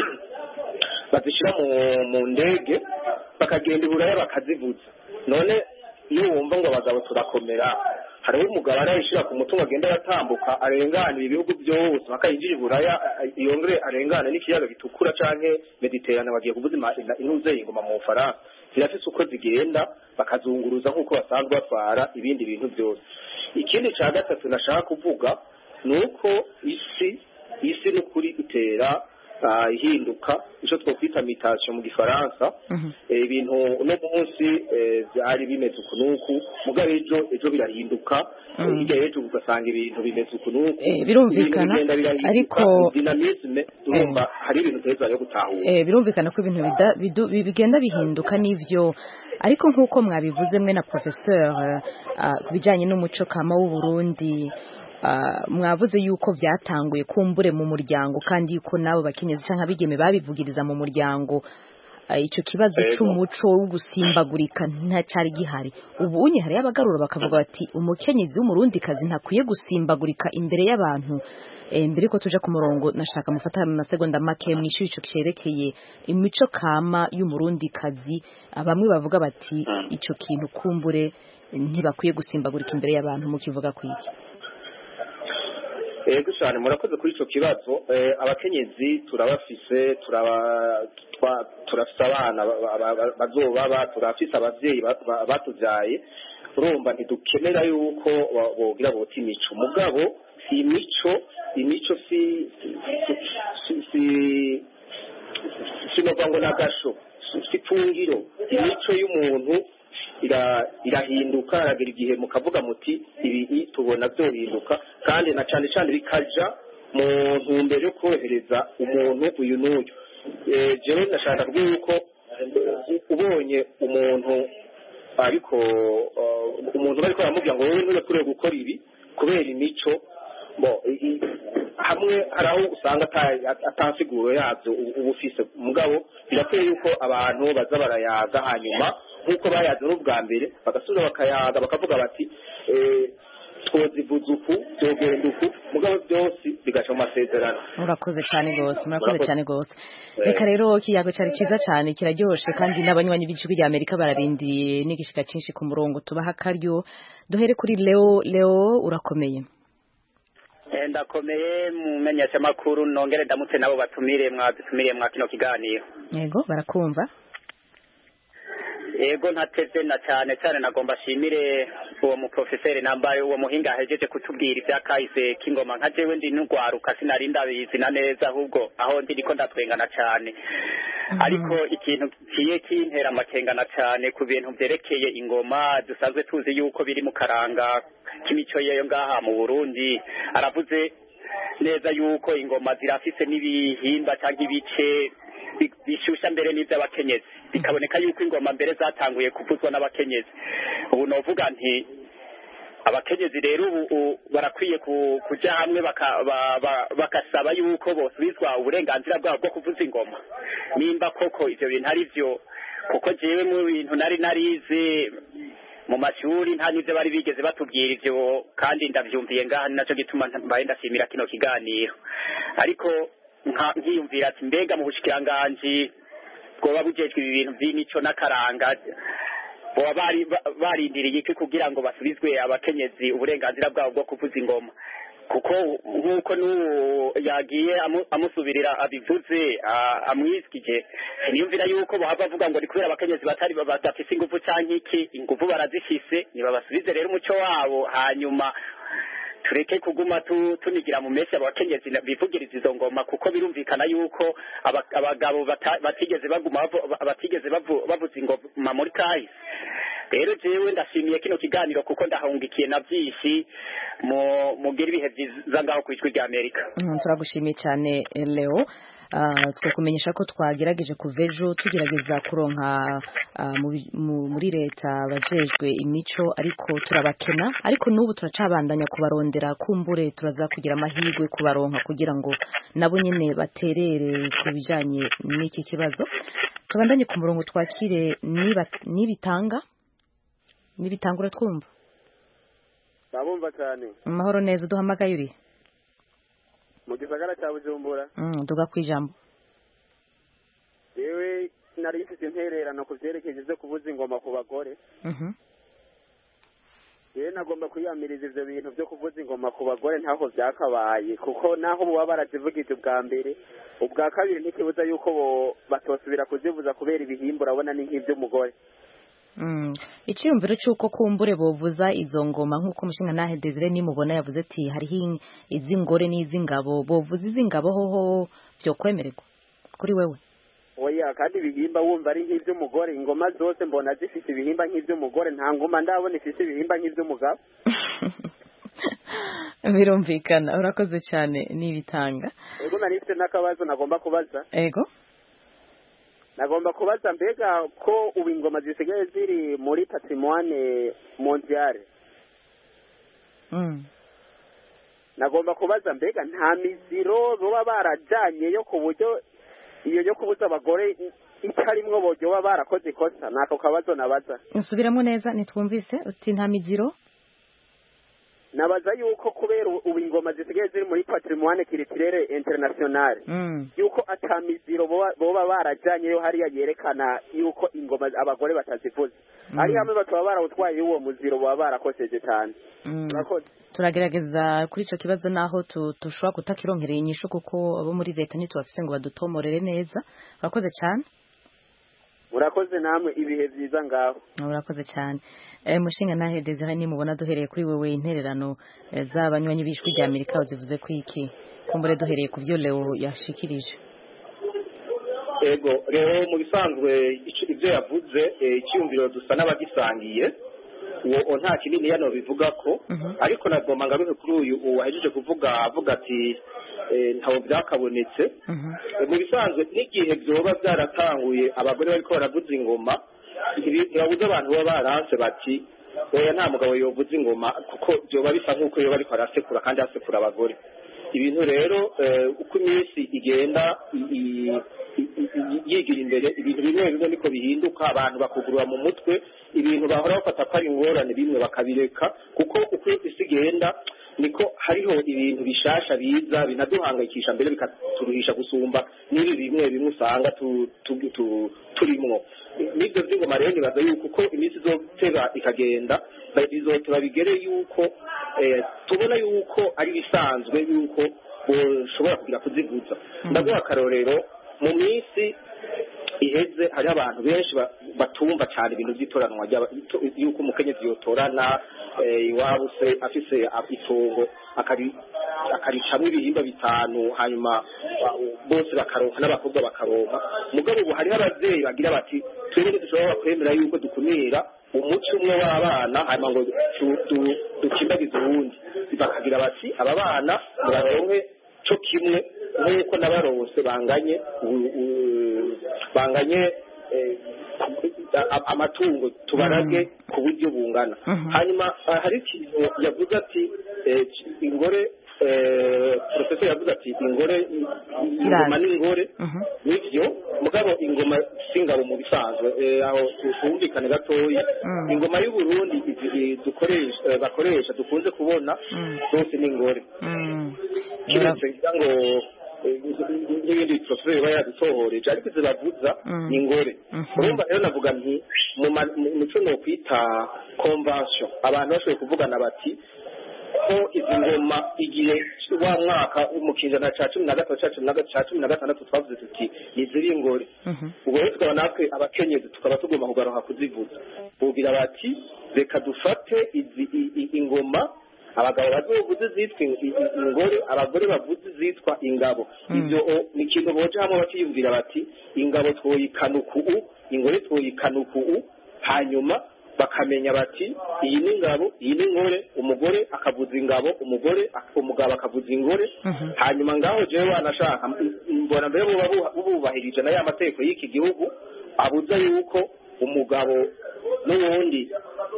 bazishira mu ndege bakagenda iburaya bakazivuza. None iyo wumva ngo abagabo turakomera, hariho umugabo arayishira ku mutungo agenda aratambuka arengana ibihugu byose bakayinjira iburaya yongere arengana n'ikiyaga gitukura canke Mediterane bagiye kuvuza inuze ingoma mu Faransa. Zirafise uko zigenda bakazunguruza nk'uko basanzwe batwara ibindi bintu byose. Ikindi ca gatatu nashaka kuvuga nuko isi isi n'ukuri itera ihinduka, ico twokwita mutation mu Gifaransa. Ibintu uno munsi byari bimeze ukunuku mugabe ejo ejo birahinduka, hirya ejo ugasanga ibintu bimeze ukunuku. Birumvikana ariko dynamisme urumva hari ibintu teza yo gutahura. Eh birumvikana ko ibintu bigenda bihinduka n'ivyo, ariko nk'uko mwabivuze mwe na professeur kubijanye n'umuco kama w'u Burundi, mwavuze yuko byatanguye kumbure mu muryango kandi yuko nabo bakenyezi canka bigeme babivugiriza mu muryango. Ico kibazo c'umuco wo gusimbagurika nta cari gihari. Ubu unye hari abagarura bakavuga bati umukenyezi w'umurundi kazi ntakwiye gusimbagurika imbere y'abantu. E, mbere ko tuje ku murongo nashaka mufata mu masegonda make mwishuri ico cerekeye imico kama y'umurundi kazi. Abamwe bavuga bati ico kintu kumbure ntibakwiye gusimbagurika imbere y'abantu, mukivuga kwiki? Ego cyane murakoze kuri ico kibazo. Abakenyezi turabafise, turaba turafise abana bazobaba, turafise abavyeyi batuvyaye. Urumva ntidukenera yuko bogira boti imico mugabo imico imico si si sinova ngo nagasho si pfungiro. Imico y'umuntu irahinduka aragira igihe mukavuga muti ibi tubona byohinduka, kandi na cyane cyane bikaja mu ntumbero yo kohereza umuntu uyu n'uyu. Jewe ndashaka kuvuga yuko ubonye umuntu ariko umuntu bariko baramubwira ngo wowe nturekure gukora ibi kubera imico, bo hamwe haraho usanga atansiguro yabyo ubufise mugabo birakwiye yuko abantu baza barayaga hanyuma nk'uko bayaze n'ubwa mbere bagasubira bakayaga bakavuga bati twozivuza uku byogenda uku mugabo byose bigaca mu masezerano. Murakoze cyane gose, murakoze cyane gose. Reka rero kiyago cyari cyiza cyane kiraryoshe, kandi n'abanywanyi b'ijwi rya Amerika bararindiye n'igishika cinshi ku murongo tubaha karyo. Duhere kuri Leo. Leo urakomeye? Ndakomeye mumenyesha makuru, nongere ndamutse nabo batumire mwadutumiriye mwa kino kiganiro. Yego barakumva. Ego ntateze na cyane cyane nagomba shimire uwo mu professeur nambaye uwo muhinga ahejeje kutubwira ibya kahise k'ingoma. Nka jewe ndi n'ugwaruka sinari ndabizi na neza, ahubwo aho ndi ndiko ndatwengana cyane. Ariko ikintu kiye kintera amakengana cyane ku bintu byerekeye ingoma dusanzwe tuzi yuko biri mu karanga k'imico yeyo ngaha mu Burundi. Aravuze neza yuko ingoma zirafise n'ibihimba cyangwa ibice bishusha mbere n'iby'abakenyezi, bikaboneka yuko ingoma mbere zatanguye kuvuzwa n'abakenyezi. Ubu novuga nti abakenyezi rero ubu barakwiye kuja hamwe bakasaba yuko bosubizwa uburenganzira bwabo bwo kuvuza ingoma, nimba koko ivyo bintu ari vyo. Kuko jewe mu bintu nari narize mu mashuri nta n'ivyo bari bigeze batubwira ivyo, kandi ndavyumviye ngaha, naco gituma mbaye ndashimira kino kiganiro. Ariko nkiyumvira ati mbega mu bushikiranganji bwoba bujejwe ibi bintu vy'imico n'akaranga boba bari barindiriye iki kugira ngo basubizwe abakenyezi uburenganzira bwabo bwo kuvuza ingoma? kuko nk'uko n'uwo yagiye amusubirira abivuze amwisikije niyumvira yuko bahava bavuga ngo ni kubera abakenyezi batari badafise ingufu canke iki ingufu barazifise nibabasubize rero umuco wabo hanyuma tureke kuguma tunigira mu mesi abakenyezi bivugiriza izo ngoma kuko birumvikana yuko abagabo batigeze baguma batigeze bavuza ingoma muri kahise rero jewe ndashimiye kino kiganiro kuko ndahungikiye na byinshi mu mugira ibihe byiza ngaho ku ijwi rya Amerika. Turagushimiye cyane Leo. Twakumenyesha ko twagerageje kuva ejo tugerageza kuronka muri leta abajejwe imico ariko turabakena ariko n'ubu turacabandanya kubarondera kumbure turaza kugira amahirwe kubaronka kugira ngo nabo nyene baterere ku bijanye n'iki kibazo. Tubandanye ku murongo twakire nibitanga nibitangura twumva. Ndabumva cyane. Amahoro neza duhamagaye uri. Mu gisagara cya Bujumbura. Mm, duga kwijambo. Yewe nari mfite intererano ku byerekeje byo kuvuza ingoma ku bagore. Mhm. Yewe nagomba kwiyamiriza ivyo bintu byo kuvuza ingoma ku bagore ntaho byakabaye kuko naho buba barazivugije ubwa mbere ubwa kabiri ntikibuza yuko bo batosubira kuzivuza kubera ibihimbo urabona ni nk'ivy'umugore. Mm. Icyumviro cyuko kumbure bovuza izo ngoma nkuko mushinga nahe Desire nimubona yavuze ati hariho izingore n'izingabo bovuza izingabo hoho byo kwemererwa kuri wewe. Oya kandi ibihimba wumva ari nk'ivy'umugore ingoma zose mbona zifite ibihimba nk'ivy'umugore nta ngoma ndabona ifite ibihimba nk'ivy'umugabo. Birumvikana urakoze cyane nibitanga. Ego narifite nakabazo nagomba kubaza. Ego Nagomba kubaza mbega ko ubu ingoma zisigaye ziri muri patrimoine mondiale. Mm. Nagomba kubaza mbega nta miziro boba barajanye yo ku buryo iyo yo kubuza abagore itarimwo bojo baba barakoze ikosa nako kabazo nabaza. Nsubiramo neza nitwumvise uti nta miziro. Nabaza yuko kubera ubu ingoma zisigaye ziri muri patrimoine culturelle internationale mm. yuko atamiziro boba barajanye yo hariya yerekana yuko ingoma abagore batazivuza mm. ari hamwe bakaba barawutwaye uwo muziro baba barakoseje cyane mm. turagerageza kuri ico kibazo naho tushobora kutakironkereye inyisho kuko abo muri leta ntitubafise ngo badutomorere neza urakoze cyane. Murakoze namwe ibihe byiza ngaho. Murakoze cyane. Eh mushinga nahe Desire ni mubona duhereye kuri wewe intererano e, z'abanywanyi bishwi rya Amerika zivuze ku iki kumbure duhereye ku byo Leo yashikirije. Ego rero mu bisanzwe ibyo yavuze icyumviro dusa n'abagisangiye uwo nta kinini yano bivuga ko uh -huh. ariko nagomba ngaruke kuri uyu uwahejeje kuvuga avuga ati ntawo byakabonetse mu bisanzwe n'igihe byoba byaratanguye abagore bariko baravuza ingoma ntibabuze abantu baba baranse bati oya nta mugabo yovuza ingoma kuko byoba bisa nk'uko yoba ariko arasekura kandi asekura abagore ibintu rero uko iminsi igenda yigira imbere ibintu bimwe bimwe niko bihinduka abantu bakugurura mu mutwe ibintu bahora bafata ko ari ingorane bimwe bakabireka kuko uko isi igenda niko hariho ibintu bishasha biza binaduhangayikisha mbere bikaturuhisha gusumba n'ibi bimwe bimwe usanga turimwo n'ibyo by'ingoma rero nibaza yuko uko iminsi izoteba ikagenda bizoteba bigere yuko tubona yuko ari bisanzwe yuko ushobora kugira kuzivuza ndaguha akarorero mu minsi iheze hari abantu benshi batumva cyane ibintu by'itoranwa yuko umukenyezi yotorana iwabo se afise itongo akaricamwo ibihimba bitanu hanyuma bose bakaronka n'abakobwa bakaronka mugabo ubu hariho abavyeyi bagira bati twebwe dushobora kwemera yuko dukumira umuco umwe w'abana hanyuma ngo dukimbagize uwundi bakagira bati aba bana baronke co kimwe nk'uko n'abarose banganye banganye amatungo tubarage ku buryo bungana hanyuma hari ikintu yavuze ati ingore professor yavuze ati ingore ingoma n'ingore nivyo mugabo ingoma singabo mu bisanzwe aho twumvikane gatoya ingoma y'u Burundi dukoresha bakoresha dukunze kubona zose n'ingore kiretse ngo n'ibindi professor yaba yadusohoreje ariko zibavuza ni ingore urumva rero navuga nti mu mico no kwita convention abantu bashoboye kuvugana bati naho izi ngoma igihe wa mwaka mu kinjana ca cumi na gatatu ca cumi na gatatu ca cumi na gatandatu twavuze tuti niziri ingore ubwo rero tukaba natwe abakenyezi tukaba tugomba kugaruka kuzivuza bogira bati reka dufate izi ingoma abagabo bazovuze zitwa ingore abagore bavuze zitwa ingabo ivyo ni ikintu boje hamwe bakiyumvira bati ingabo twoyikanuka u ingore twoyikanuka u hanyuma bakamenya bati iyi ni ingabo iyi ni ingore umugore akavuza ingabo umugore umugabo akavuza ingore hanyuma ngaho jewe wanashaka mbona mbere bubahirije na ya mategeko y'iki gihugu abuza yuko umugabo n'uwundi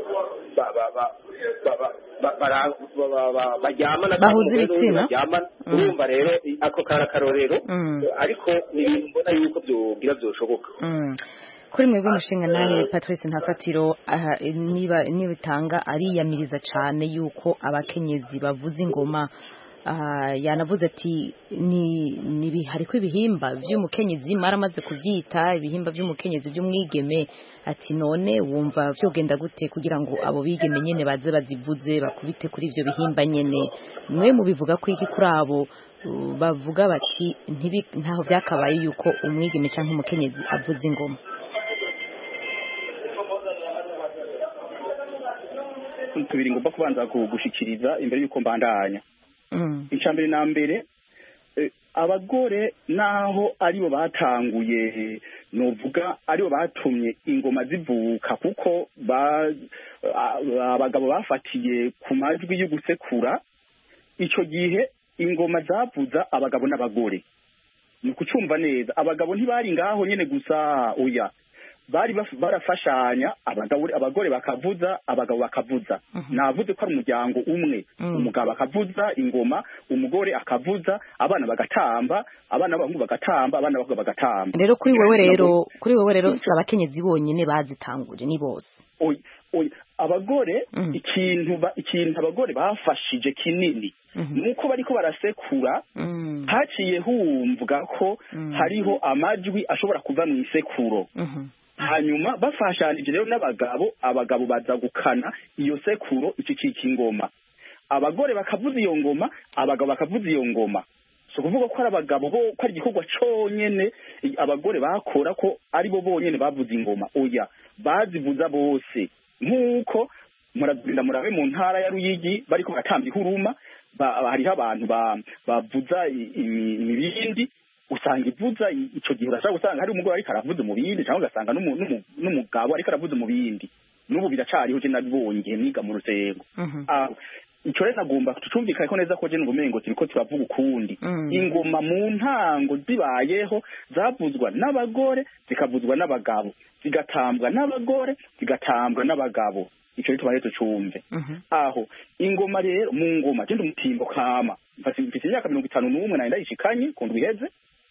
baryamana bahuza ibitsina urumva rero ako karakarorero ariko ni ibintu mbona yuko byogira byoshoboka kuri mwebwe mushinga nawe Patrice Ntafatiro niba nibitanga ariyamiriza cyane yuko abakenyezi bavuza ingoma yanavuze ati ni ni hariko ibihimba by'umukenyezi maramaze kuvyita ibihimba by'umukenyezi by'umwigeme ati none wumva vyogenda gute kugira ngo abo bigeme nyene baze bazivuze bakubite kuri ivyo bihimba nyene mwe mubivuga ko iki kuri abo bavuga bati ntaho vyakabaye yuko umwigeme canke umukenyezi avuza ingoma tubiri ngomba kubanza gushikiriza imbere yuko mbandanya icambere na mbere abagore naho aribo batanguye novuga aribo batumye ingoma zivuka kuko abagabo bafatiye ku majwi yo gusekura ico gihe ingoma zavuza abagabo n'abagore ni kucumva neza abagabo ntibari ngaho nyene gusa oya bari barafashanya abagabo abagore bakavuza abagabo bakavuza navuze ko ari umuryango umwe umugabo akavuza ingoma umugore akavuza abana bagatamba abana b'abahungu bagatamba abana b'abakobwa bagatamba rero kuri wewe rero kuri wewe rero abakenyezi bonyene bazitanguje ni bose oya oya abagore ikintu ikintu abagore bafashije kinini nuko bariko barasekura haciye humvwa ko hariho amajwi ashobora kuva mu isekuro hanyuma bafashanije rero n'abagabo abagabo baza gukana iyo sekuro iki kiki ngoma abagore bakavuza iyo ngoma abagabo bakavuza iyo ngoma so kuvuga ko ari abagabo bo ko ari igikorwa conyene abagore bakora ko ari bo bonyene bavuza ingoma oya bazivuza bose nkuko murazibinda murabe mu ntara ya Ruyigi bariko batambye huruma hariho abantu bavuza imibindi usanga ivuza ico gihe urashaka gusanga hari umugore ariko aravuza mu bindi cyangwa ugasanga n'umugabo ariko aravuza mu bindi n'ubu biracariho je nabibonye niga mu rusengo ico rero nagomba tucumvikane ko neza ko je ngumengo turiko turavuga ukundi ingoma mu ntango zibayeho zavuzwa n'abagore zikavuzwa n'abagabo zigatambwa n'abagore zigatambwa n'abagabo ico rero tubaye tucumve aho ingoma rero mu ngoma je ndumutimbo kama mfite imyaka mirongo itanu n'umwe nari ndayishikanye kundwi iheze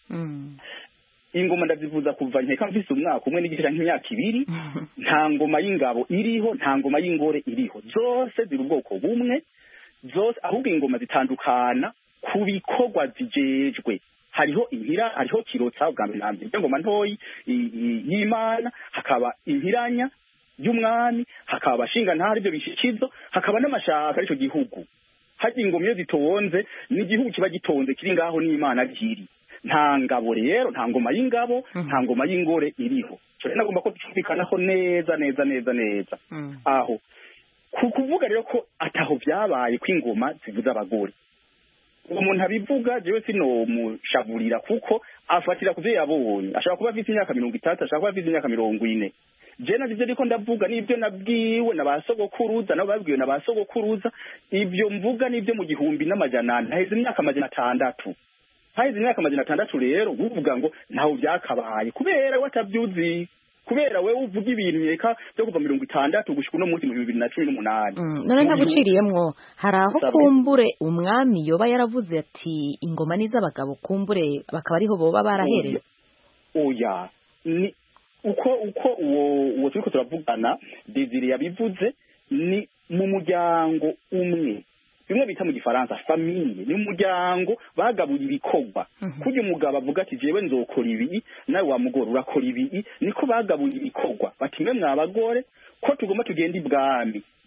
ingoma ndazivuza kuva nkeka mfise umwaka umwe n'igice nk'imyaka ibiri nta ngoma y'ingabo iriho nta ngoma y'ingore iriho zose ziri ubwoko bumwe zose ahubwo ingoma zitandukana ku bikorwa zijejwe hariho impira hariho kirotsa ubwa mbere na mbere ingoma ntoyi y'Imana hakaba impiranya y'umwami hakaba abashinga ntari byo bishikizo hakaba n'amashaka arico gihugu haje ingoma iyo zitonze n'igihugu kiba gitonze kiri ngaho n'Imana giri nta ngabo rero nta ngoma y'ingabo nta ngoma y'ingore iriho cyo nagomba ko twumvikanaho neza neza neza neza aho kukuvuga rero ko ataho byabaye kw'ingoma zivuza abagore umuntu abivuga jewe sino mushavurira kuko afatira kuvyo yabonye ashaka kuba afite imyaka mirongo itatu ashaka kuba afite imyaka mirongo ine je navyo ndiko ndavuga nibyo nabwiwe nabasogokuruza nabo babwiwe nabasogokuruza ibyo mvuga nibyo mu gihumbi n'amajana ntaheze imyaka amajana atandatu haize imyaka amajana atandatu rero uvuga ngo ntaho byakabaye kubera watabyuzi kubera we uvuga ibintu yeka byo kuva mirongo itandatu gushika no munsi mu bibiri na cumi n'umunani none ntaguciriyemwo hari aho kumbure umwami yoba yaravuze ati ingoma n'iz'abagabo kumbure bakaba ariho boba barahereye oya ni uko uko uwo uwo turiko turavugana Desire yabivuze ni mu muryango umwe bimwe bita mu gifaransa famille ni umuryango bagabuye ibikorwa kujya umugabo avuga ati jewe nzokora ibi nawe wa mugore urakora ibi niko bagabuye ibikorwa bati mwe mwabagore ko tugomba tugenda ibwami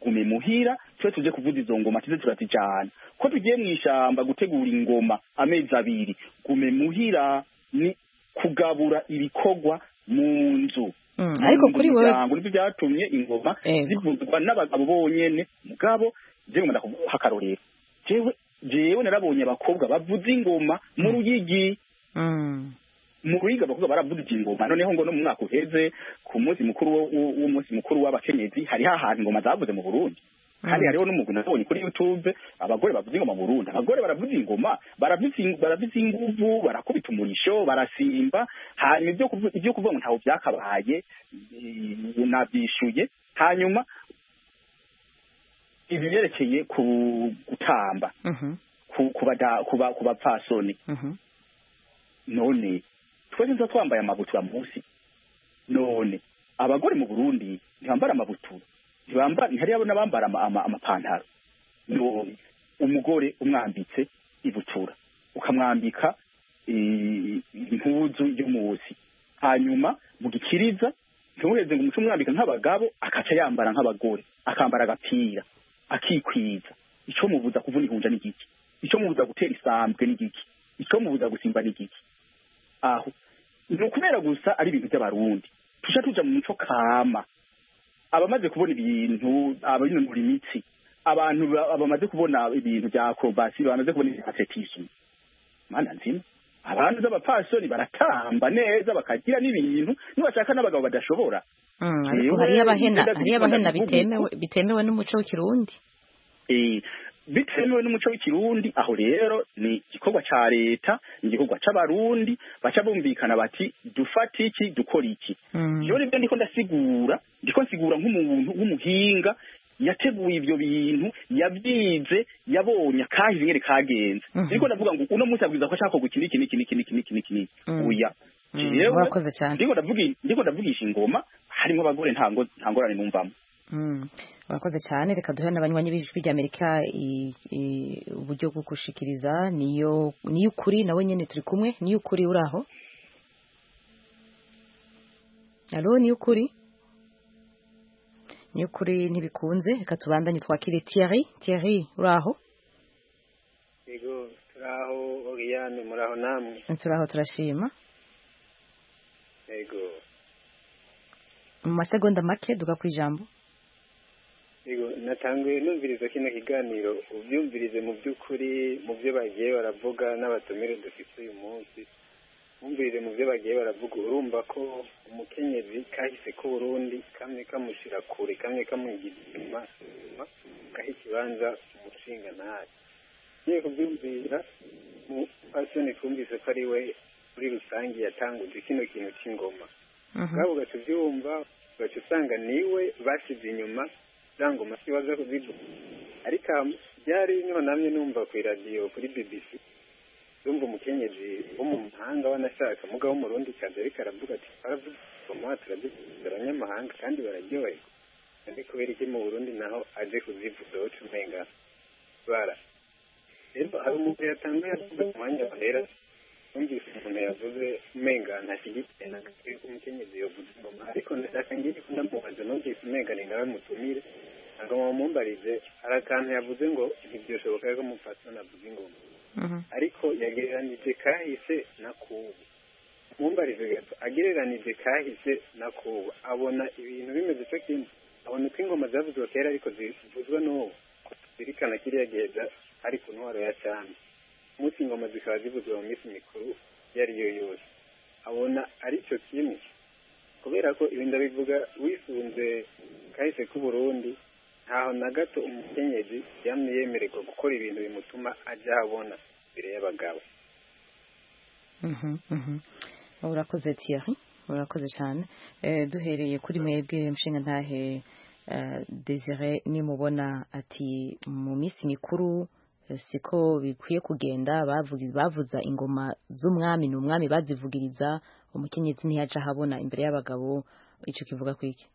gume muhira twe tuje kuvuza izo ngoma tuze turazijana ko tugiye mu ishamba gutegura ingoma amezi abiri gume muhira ni kugabura ibikorwa mu nzu mm. ariko kuri wewe nibyo byatumye ingoma zivuzwa n'abagabo bonyene mugabo jewe ndakuha akarorero jewe jewe narabonye abakobwa bavuza ingoma mu ruyigi mm. mu ruyigi abakobwa baravuza ingoma noneho ngo no mu mwaka uheze ku munsi mukuru w'umunsi mukuru w'abakenyezi hari hahantu ingoma zavuze mu Burundi kandi hariho n'umugwi nabonye kuri YouTube abagore bavuza ingoma mu Burundi abagore baravuza ingoma baravuza baravuza inguvu barakubita umurisho barasimba hanyuma ibyo kuvuga ibyo kuvuga ngo ntaho byakabaye nabyishuye hanyuma ibi byerekeye ku gutamba kuba kuba kuba pasoni none twese nza twambaye amabutura munsi none abagore mu Burundi ntibambara amabutura ntibambara ntihari n'abambara amapantaro none umugore umwambitse ibutura ukamwambika impuzu y'umusi hanyuma mu gikiriza ntuheze ngo umuco umwambika nk'abagabo akaca yambara nk'abagore akambara agapira akikwiza icyo mubuza kuvuna ihunja n'igiki icyo mubuza gutera isambwe n'igiki icyo mubuza gusimba n'igiki aho ni ukubera gusa ari ibintu by'abarundi tujya tuja mu muco kama abamaze kubona ibintu abinonora imitsi abantu bamaze kubona ibintu bya acrobacy bamaze kubona atletism mana nzima abantu z'abapasoni baratamba neza bakagira n'ibintu nibashaka n'abagabo badashobora ariko hari abahena hari abahena bitemewe bitemewe n'umuco w'ikirundi eh bitemewe n'umuco w'ikirundi aho rero ni igikorwa ca leta igikorwa c'abarundi baca bumvikana bati dufata iki dukora iki iyo rero ndiko ndasigura ndiko nsigura nk'umuntu w'umuhinga yateguye ibyo bintu yabyize yabonye akaje ingere kagenze ndiko ndavuga ngo uno munsi abwiza ko ashaka gukina iki niki niki niki niki niki uya murakoze cyane ndiko ndavuga ndiko ndavugisha ingoma harimo abagore ntango ntangorane numvamo murakoze cyane reka duhe n'abanywanyi b'ijwi ry'Amerika uburyo bwo gushikiriza niyo niyo ukuri nawe nyene turi kumwe niyo ukuri uraho alo niyo ukuri niyo ukuri ntibikunze reka tubandanye twakire Thierry Thierry uraho yego turaho Oriane muraho namwe turaho turashima yego mu masegonda make duga ku ijambo yego natanguye numviriza kino kiganiro ubyumvirize mu by'ukuri mu byo bagiye baravuga n'abatumire dufite uyu munsi umvirize mu byo bagiye baravuga urumva ko umukenyezi kahise ko Burundi kamwe kamushira kure kamwe kamugira inyuma kaha ikibanza umushinga ntari niyo kubyumvira mu pasoni twumvise ko ari we muri rusange yatanguje kino kintu cy'ingoma ngabo gatubyumva gacu usanga niwe basize inyuma zangoma kibaza kuzivuga ariko byari nonamye numva ku radio kuri B B C yumva umukenyezi wo mu mahanga wanashaka mugabo wo mu Burundi kaje ariko aravuga ati aravuga ngoma turabyizera abanyamahanga kandi bararyoye kandi kubera iki mu Burundi naho aje kuzivuga cyo umenga bara rero hari umuntu yatanguye avuga mu mwanya rero umvise umuntu yavuze umenga ntashyigikiye na gato yuko umukenyezi yovuze ingoma ariko ndashaka ngiri kundamubaza numvise umenga ni ngawe mutumire ngoma mumbarize hari akantu yavuze ngo ntibyoshoboka ko umupfasoni avuze ingoma ariko yagereranije kahise na kubu mumbarize gato agereranije kahise na kubu abona ibintu bimeze cyo kimwe abona uko ingoma zavuzwe kera ariko zivuzwa n'ubu zirikana kiriya gihe ari ku ntwaro ya cyane umunsi ingoma zikaba zivuzwe mu minsi mikuru iyo ari yo yose abona ari cyo kimwe kubera ko ibi ndabivuga wisunze kahise k'u Burundi ntaho na gato umukenyezi yamye yemererwa gukora ibintu bimutuma ajya abona imbere y'abagabo urakoze Thierry urakoze cyane duhereye kuri mwebwe mshinga ntahe Desire nimubona ati mu minsi mikuru siko bikwiye kugenda bavuga bavuza ingoma z'umwami n'umwami bazivugiriza umukenyezi ntiyaje habona imbere y'abagabo ico kivuga kwiki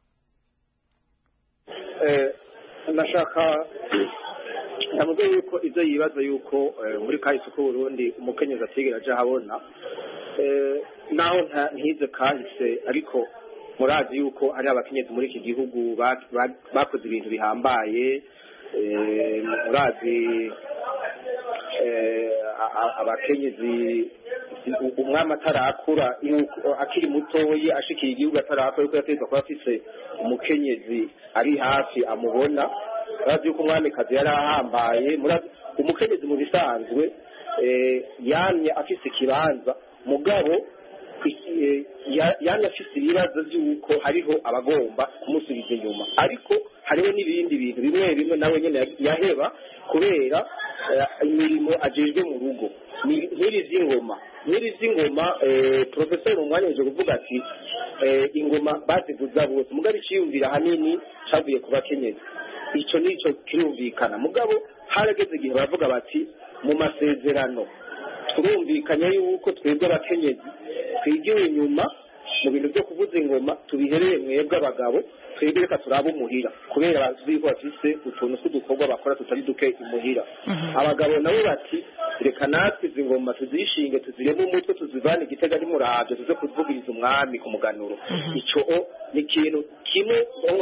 eh ndashaka navuga yuko ibyo yibaza yuko muri kahise ko Burundi umukenyezi atigera aje habona eh naho ntize kahise ariko murazi yuko hari abakenyezi muri iki gihugu bakoze ibintu bihambaye, murazi abakenyezi umwami atarakura akiri mutoyi ashikiye igihugu atarakura yuko yategetswe kuba afise umukenyezi ari hafi amubona. murazi yuko umwamikazi yari ahambaye, umukenyezi mu bisanzwe yamye afise ikibanza mugabo yamye afise ibibazo by'uko hariho abagomba kumusubiza inyuma, ariko hariho n'ibindi bintu bimwe bimwe nawe nyine yaheba kubera imirimo ajejwe mu rugo nk'iri z'ingoma nk'iri z'ingoma profesor umwanya yaje kuvuga ati ingoma bazivuza bose mugabo iciyumvira hanini cavuye ku bakenyezi. Ico nico kirumvikana mugabo harageze igihe baravuga bati mu masezerano turumvikanye yuko twebwe abakenyezi twigiwe inyuma mu bintu byo kuvuza ingoma tubihereye mwebwe abagabo, twebwe reka turabe umuhira kubera bazi ko bafise utuntu tw'udukorwa bakora tutari duke imuhira. Abagabo nabo bati reka natwe izi ngoma tuzishinge tuziremo umutwe tuzivane igitega n'umuravyo tuze kuvugiriza umwami ku muganuro. Ico ni ikintu kimwe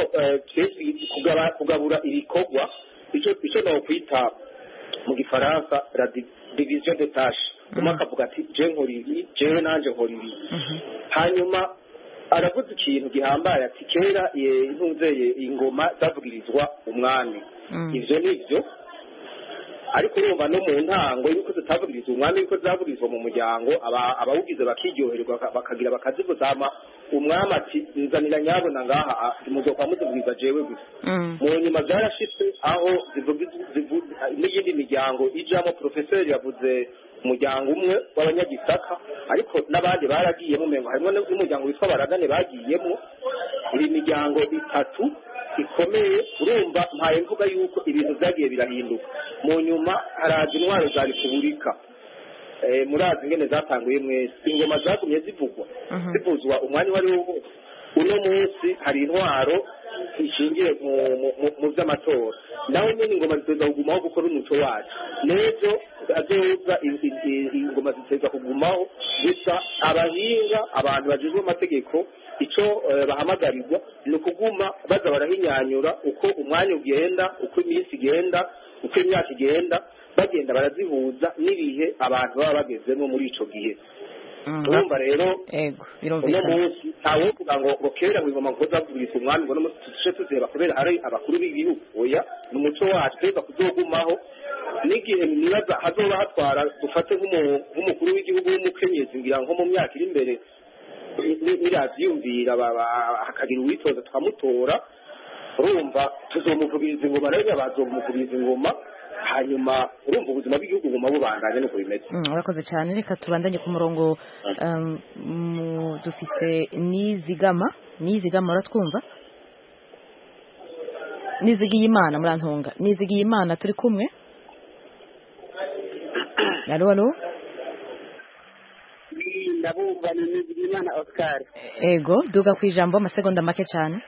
kugabura ibikorwa, ico no kwita mu gifaransa la division de tâche. Umwe akavuga ati je nkora ibi jewe nanje nkora ibi. Hanyuma aravuze ikintu gihambaye ati kera intuzeye ingoma zavugirizwa umwami. Ivyo nivyo, ariko urumva no mu ntango yuko zitavugirizwa umwami yuko zavugirizwa mu muryango abawugize bakiryoherwa bakagira bakazivuza umwami ati nzanira nyabona ngaha muzokwa muzivugiriza jewe gusa. Mu nyuma byarashitse aho n'iyindi miryango ijamo. Profesor yavuze umuryango umwe w'abanyagisaka, ariko n'abandi baragiyemo mengo harimo n'umuryango witwa Baragane bagiyemo. Iri miryango itatu ikomeye, urumva mpaye mvuga yuko ibintu byagiye birahinduka. Mu nyuma haraje intwaro za repubulika, murazi ingene zatanguye mwese, ingoma zagumye zivugwa zivuzwa umwanya wari wo. Uno munsi hari intwaro ishingiye mu by'amatora, nawe nyine ingoma ziteza kugumaho gukora umuco wacu. N'ejo azoza ingoma ziteza kugumaho, gusa abahinga abantu bajejwe amategeko ico bahamagarirwa ni ukuguma baza barahinyanyura uko umwanya ugenda, uko iminsi igenda, uko imyaka igenda, bagenda barazihuza n'ibihe abantu baba bagezemo muri ico gihe. Urumva rero uno munsi ntawovuga ngo ngo kera ingoma ngo zavugiriza umwami ngo n'umunsi tuce tuzeba kubera ari abakuru b'igihugu. Oya, ni umuco wacu tweza kuzogumaho. N'igihe nibaza hazoba hatwara dufate nk'umukuru w'igihugu w'umukenyezi ngira nko mu myaka iri imbere niravyumvira hakagira uwitoza tukamutora, urumva tuzomuvugiriza ingoma rero bazomuvugiriza ingoma, hanyuma urumva ubuzima bw'igihugu buguma bubandanye nuko bimeze. Urakoze cyane, reka tubandanye ku murongo. Dufise Nizigama. Nizigama uratwumva? Nizigiye Imana murantunga. Nizigiye Imana turi kumwe? Alo alo. Ndabumva ni Nizigiye Imana Oscar. Ego, duga ku ijambo amasegonda make cyane.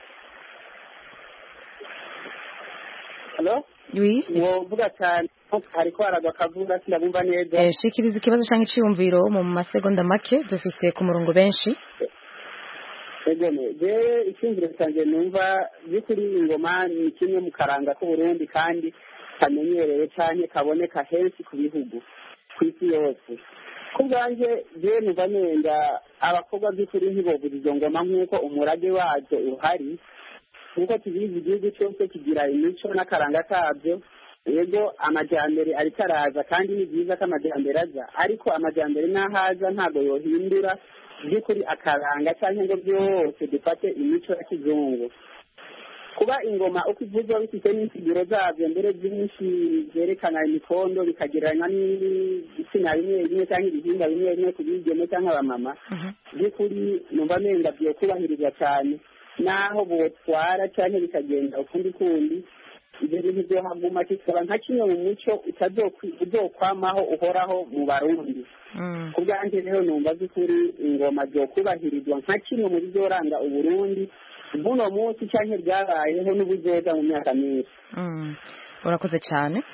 Alo? Oui. Wovuga cyane hariko haragwa kavuga sinabumva neza. Eh, shikiriza ikibazo cyangwa iciyumviro mu masegonda make, dufise ku murongo benshi. Ego ne, je icyumviro cyanjye numva by'ukuri ingoma ni kimwe mu karanga k'u Burundi kandi kamenyereye cyane kaboneka henshi ku bihugu ku isi yose. Kubwanje je numva nenda abakobwa by'ukuri ntibovuza izo ngoma nk'uko umurage wazo uhari, nk'uko tubizi igihugu cyose kigira imico n'akaranga kabyo. Yego amajyambere ariko araza kandi ni byiza ko amajyambere aza, ariko amajyambere n'ahaza ntabwo yohindura by'ukuri akaranga cyangwa ngo byose dufate imico ya kizungu. Kuba ingoma uko ivuzwa bifite n'insiguro zabyo mbere byinshi byerekana imikondo bikagereranywa n'ibitsina bimwe bimwe cyangwa ibihimba bimwe bimwe ku bigeme cyangwa abamama, by'ukuri numva nenda byo kubahirizwa cyane, naho botwara cyane bikagenda ukundi kundi. Ibyo bintu byohaguma kikaba nka kimwe mu muco uzokwamaho uhoraho mu Barundi. Ku bwanjye rero numva by'ukuri ingoma byokubahirizwa nka kimwe mu bizoranga Uburundi buno munsi cyangwa byabayeho n'ubuzoza mu myaka myinshi. Urakoze cyane.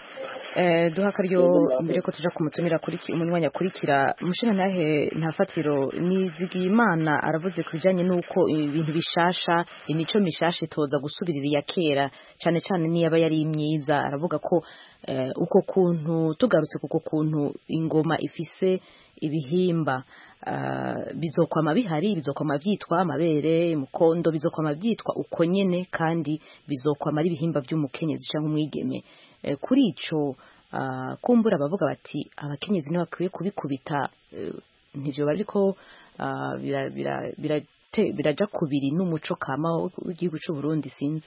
Eh, duha akaryo mbere ko tuja kumutumira kuri umunywanyi akurikira mushira nahe ntafatiro Nizigiyimana aravuze ku bijanye nuko ibintu bishasha imico mishasha itoza gusubirira iya kera cyane cyane niyaba yari imyiza aravuga ko eh, uko kuntu tugarutse kuko kuntu ingoma ifise ibihimba uh, bizokwama bihari bizokwama byitwa amabere mukondo bizokwama byitwa uko nyene kandi bizokwama ari ibihimba by'umukenyezi cyangwa umwigeme eh, kuri ico uh, kumbura bavuga bati abakenyezi ni bakwiye kubikubita uh, ntivyo bariko uh, biraja bira, bira, bira kubiri n'umuco kama w'igihugu cy'u Burundi sinzi.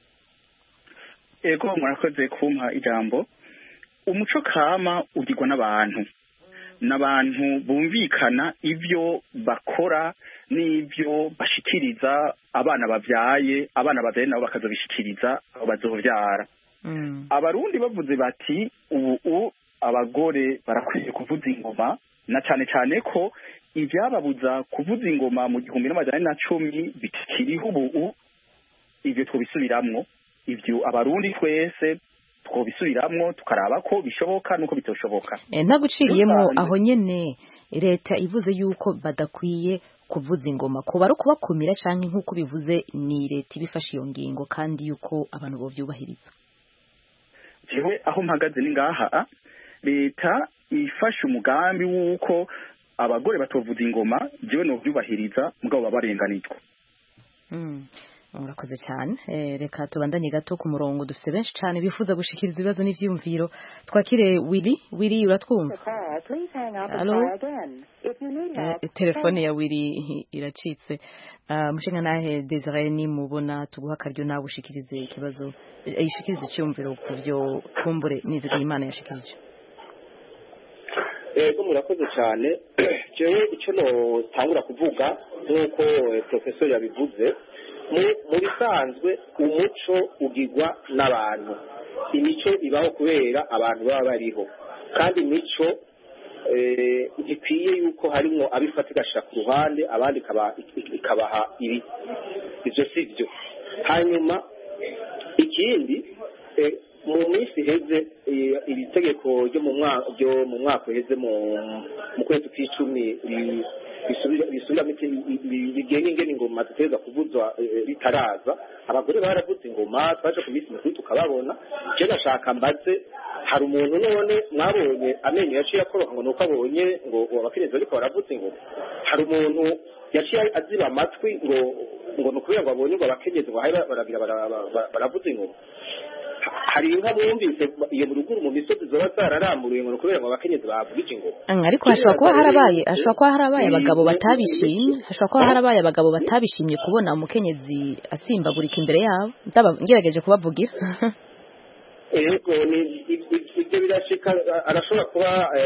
Ego murakoze kumpa ijambo. Umuco kama ugirwa n'abantu n'abantu bumvikana ivyo bakora n'ivyo bashikiriza abana bavyaye abana bavyaye nabo bakazobishikiriza abo bazovyara. Mm. Abarundi bavuze bati ubu abagore barakwiye kuvuza ingoma na cyane cyane ko ibyababuza kuvuza ingoma mu gihumbi n'amajana na cumi bikiriho ubu ivyo twobisubiramwo ivyo abarundi twese twobisubiramwo tukaraba ko bishoboka nuko bitoshoboka. E, ntaguciriyemo aho nyene leta ivuze yuko badakwiye kuvuza ingoma ko bari kubakumira canke nkuko bivuze ni leta ibifasha iyo ngingo kandi yuko abantu bo vyubahiriza. Jewe aho mpagaze ni ngaha leta ifasha umugambi wuko abagore batovuza ingoma jewe no vyubahiriza mugabo babarenganitwa. Mm. Murakoze cyane eh, reka tubandanye gato ku murongo dufite benshi cyane bifuza gushikiriza ibibazo n'ivyumviro twakire Willy Willy uratwumva Allo eh, telefone ya Willy iracitse uh, mushinga nahe Desire ni mubona tuguha karyo nawe ushikirize ikibazo yishikirize eh, icyumviro kuvyo kumbure Nizigiyimana yashikirije. Ego murakoze cyane jewe icyo no tangura kuvuga nkuko professor yabivuze mu bisanzwe umuco ugirwa n'abantu imico ibaho kubera abantu baba bariho kandi imico ikwiye yuko harimo abifata igashira ku ruhande abandi ikabaha ibi ibyo si byo. Hanyuma ikindi mu minsi iheze iri tegeko ryo mu mwaka ryo mu mwaka uheze mu kwezi kw'icumi bisubira bigenga ingene ingoma ziteza kuvuzwa bitaraza abagore baravuze ingoma twaje ku minsi mikuru tukababona je nashaka mbaze hari umuntu none mwabonye amenyo yaciye akoroka ngo nuko abonye ngo abakenyezi ariko baravuze ingoma hari umuntu yaciye aziba amatwi ngo ngo nukubera ngo abonye ngo abakenyezi ngo baragira baravuze ingoma hari inka mwumvise iyo mu ruguru mu misozi zoba zararamuruye ngo kubera ngo abakenyezi bavugije ngo ariko hashobora kuba harabaye hashobora kuba harabaye abagabo batabishimye hashobora kuba harabaye abagabo batabishimye kubona umukenyezi asimbagurika imbere yabo ndaba ngerageje kubavugira. Ego ni ibyo birashika arashobora kuba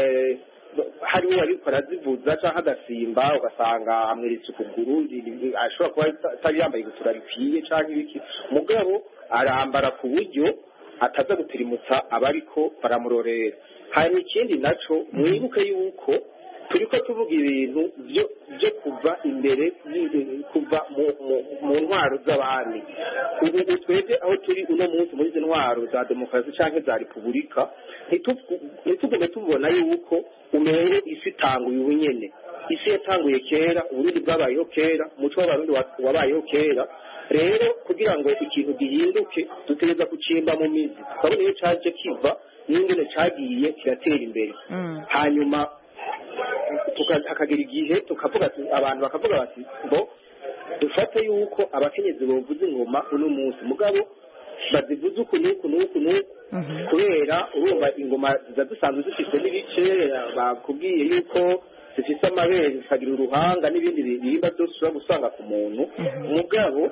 hari uwo ariko arazivuza cyangwa agasimba ugasanga amweretse ukuguru ashobora kuba atari yambaye gutura bikwiye cyangwa ibiki mugabo arambara ku buryo ataza gutirimutsa abariko baramurorera. Hari ikindi naco mwibuke yuko turiko tuvuga ibintu byo byo kuva imbere kuva mu ntwaro z'abandi ubu twebwe aho turi uno munsi muri izi ntwaro za demokarasi canke za repubulika ntitugume tubona yuko umenye isi itanguye ubu nyene. Isi yatanguye kera uburundi bwabayeho kera umuco w'abarundi wabayeho kera rero kugira ngo ikintu gihinduke dutegereza kucimba mu mizi tukabona iyo caje kiva n'ingene cagiye kiratera imbere. Hanyuma tukagera igihe tukavuga abantu bakavuga bati ngo dufate yuko abakenyezi bovuza ingoma uno munsi mugabo bazivuze uku n'uku n'uku n'uku kubera urumva ingoma ziza dusanzwe zifite n'ibice bakubwiye yuko zifite amabere zikagira uruhanga n'ibindi bihimba byose ushobora gusanga ku muntu mugabo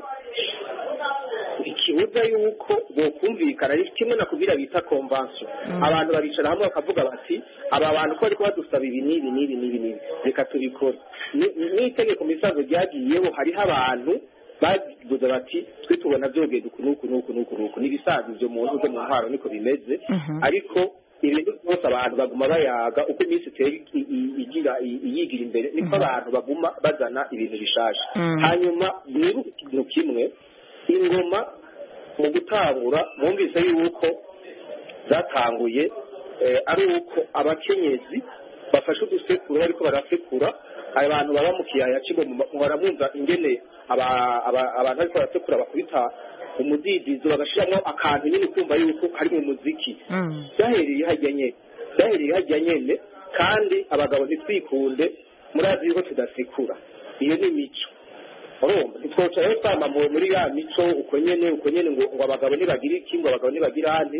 ikibuza yuko bokumvikana ari kimwe na kugira bita convention abantu baricara hamwe bakavuga bati aba bantu ko bariko badusaba ibi n'ibi n'ibi n'ibi n'ibi reka tubikore n'itegeko misanzo ryagiyeho hariho abantu bavuze bati twe tubona byogenda uku n'uku n'uku n'uku n'uku n'ibisaza ivyo mu nzu zo mu ntwaro niko bimeze ariko ibintu byose abantu baguma bayaga uko iminsi iteye igira iyigira imbere niko abantu baguma bazana ibintu bishasha. Hanyuma mwibuke ikintu kimwe ingoma mu gutangura mwumvise yuko zatanguye ari uko abakenyezi bafashe udusekuru bariko barasekura abantu baba mu kiyaya cy'ingoma muramwumva ingene abantu bariko barasekura bakubita umudidizo bagashiramo akantu nyine kumva yuko hari mu muziki byahereye hajya nyene byahereye hajya nyene kandi abagabo ntitwikunde murazi yuko tudasekura iyo ni mico urumva ntitwoca rero twama muri ya mico uko nyene uko nyene ngo ngo abagabo ntibagira iki ngo abagabo ntibagira andi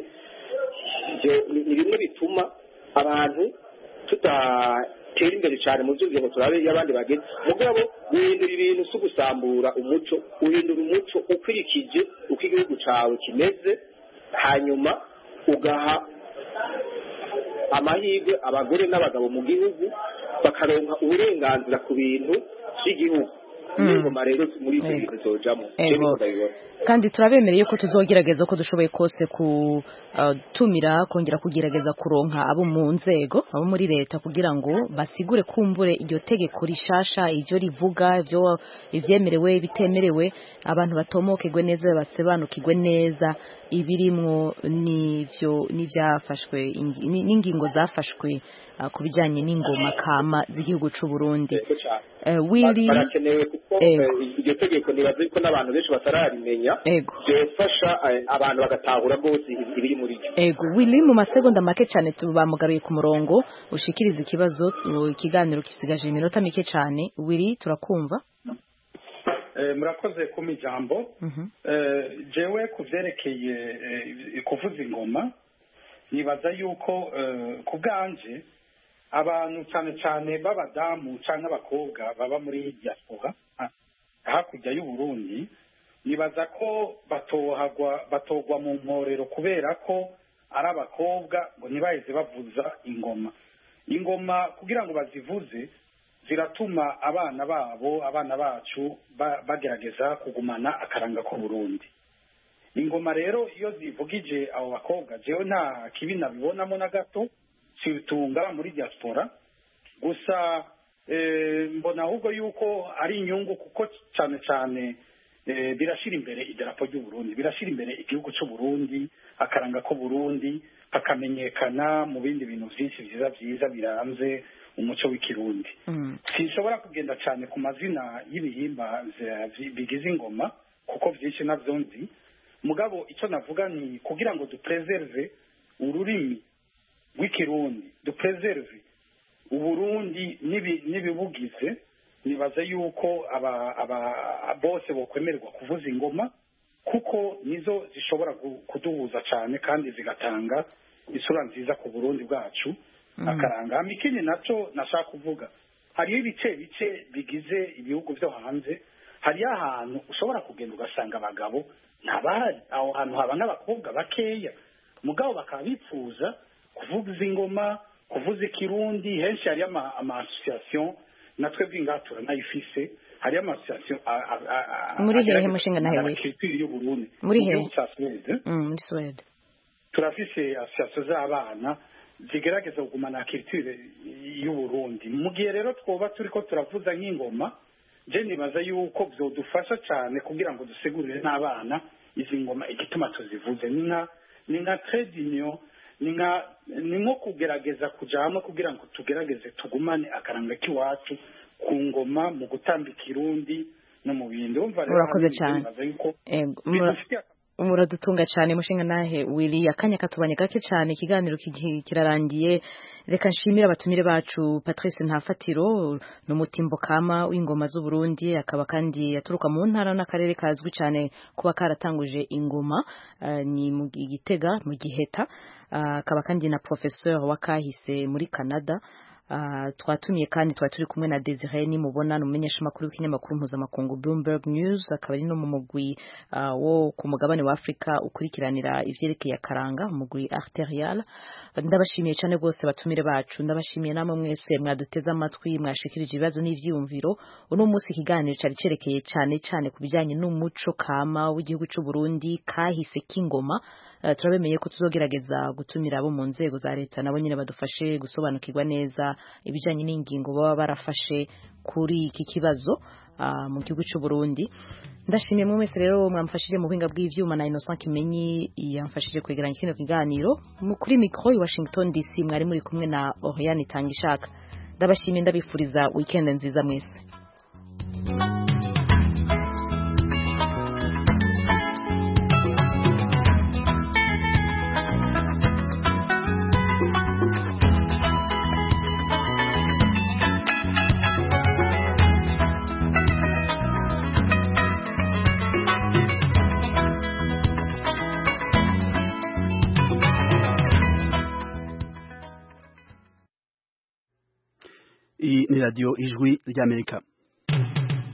ni bimwe bituma abantu tudatera imbere cyane mu by'ubuzima ngo turabe iyo abandi bageze mugabo guhindura ibintu si ugusambura umuco uhindura umuco ukurikije uko igihugu cyawe kimeze hanyuma ugaha amahirwe abagore n'abagabo mu gihugu bakaronka uburenganzira ku bintu by'igihugu n'ingoma rero muri ibyo bintu zojamo kandi turabemereye ko tuzogerageza ko dushoboye kose kutumira kongera kugerageza kuronka abo mu nzego abo muri leta kugira ngo basigure kumbure iryo tegeko rishasha iryo rivuga ibyo ivyemerewe bitemerewe abantu batomokegwe neza basebanukirwe neza ibirimwo n'ivyo n'ivyafashwe n'ingingo zafashwe ku bijanye n'ingoma kama z'igihugu c'u Burundi. Willy barakenewe kuko iryo tegeko nibaze ko n'abantu benshi batararimenya byofasha abantu bagatahura rwose ibiri muri ryo. Ego Willy mu masegonda make cyane tubamugaruye ku murongo ushikiriza ikibazo ikiganiro kisigaje iminota mike cyane. Willy turakumva. Murakoze kuma ijambo jewe kuvyerekeye kuvuza ingoma nibaza yuko ku bwanje abantu cyane cyane b'abadamu cyangwa abakobwa baba muri diaspora hakurya y'u Burundi nibaza ko batohagwa batogwa mu mporero kubera ko ari abakobwa ngo ntibaheze bavuza ingoma ingoma kugira ngo bazivuze ziratuma abana babo abana bacu bagerageza kugumana akaranga ko Burundi ingoma rero iyo zivugije abo bakobwa jewe nta kibi nabibonamo na gato situnga muri diaspora gusa mbona ahubwo yuko ari inyungu kuko cyane cyane birashira imbere idarapo ry'u Burundi birashira imbere igihugu cy'u Burundi akaranga ko Burundi hakamenyekana mu bindi bintu byinshi byiza byiza biranze umuco w'ikirundi sinshobora kugenda cyane ku mazina y'ibihimba bigize ingoma kuko byinshi navyo nzi mugabo icyo navuga ni kugira ngo dupreserve ururimi rw'ikirundi dupreserve uburundi n'ibibugize nibaza yuko aba aba bose bokwemererwa kuvuza ingoma kuko nizo zishobora kuduhuza cyane kandi zigatanga isura nziza ku Burundi bwacu akaranga amikini naco nashaka kuvuga hariyo ibice bice bigize ibihugu byo hanze hariyo ahantu ushobora kugenda ugasanga abagabo ntabahari aho hantu haba n'abakobwa bakeya mugabo bakaba bipfuza kuvuza ingoma kuvuza ikirundi henshi hariyo ama association natwe bw'ingatura nayifise hariyo ama association muri hehe mushinga nahewe muri hehe muri Sweden turafise association z'abana zigerageza kugumana culture y'u Burundi mu gihe rero twoba turiko turavuza nk'ingoma je nibaza yuko byodufasha cyane kugira ngo dusegurire n'abana izi ngoma igituma tuzivuze ninka ninka trade union ninka ninko kugerageza kujamwe kugira ngo tugerageze tugumane akaranga kiwacu ku ngoma mu gutambika irundi no mu bindi umva rero urakoze cyane muradutunga cyane mushinga nahe Willy akanya katubanye gake cyane ikiganiro kirarangiye reka nshimira abatumire bacu Patrice Ntafatiro n'umutimbo kama w'ingoma z'u Burundi akaba kandi yaturuka mu ntara n'akarere kazwi cyane kuba karatanguje ingoma uh, ni mu Gitega mu Giheta akaba uh, kandi na professeur wa kahise muri Canada Uh, twatumiye kandi twaturi kumwe na Desire ni mubona numenyesha makuru w'ikinyamakuru mpuzamakungu Bloomberg News akaba ari no mu mugwi uh, wo ku mugabane wa Afrika ukurikiranira ivyerekeye akaranga umugwi Arterial ndabashimiye cyane gose batumire bacu ndabashimiye namwe mwese mwaduteza amatwi mwashikirije ibibazo n'ivyumviro uno munsi ikiganiro cari cerekeye cyane cyane kubijanye n'umuco kama w'igihugu cy'u Burundi kahise k'ingoma uh, turabemeye ko tuzogerageza gutumira abo mu nzego za leta nabo nyine badufashe gusobanukirwa neza ibijanye n'ingingo baba barafashe kuri iki kibazo uh, mu gihugu cy'u Burundi. Ndashimiye mwe mwese rero mwamfashije mu buhinga bw'ivyuma na Innocent Kimenyi yamfashije kwegeranya kino kiganiro kuri micro i Washington D C mwari muri kumwe na Oriane Tangishaka. Ndabashimiye ndabifuriza weekend nziza mwese. Iyi ni radio Ijwi ry'Amerika.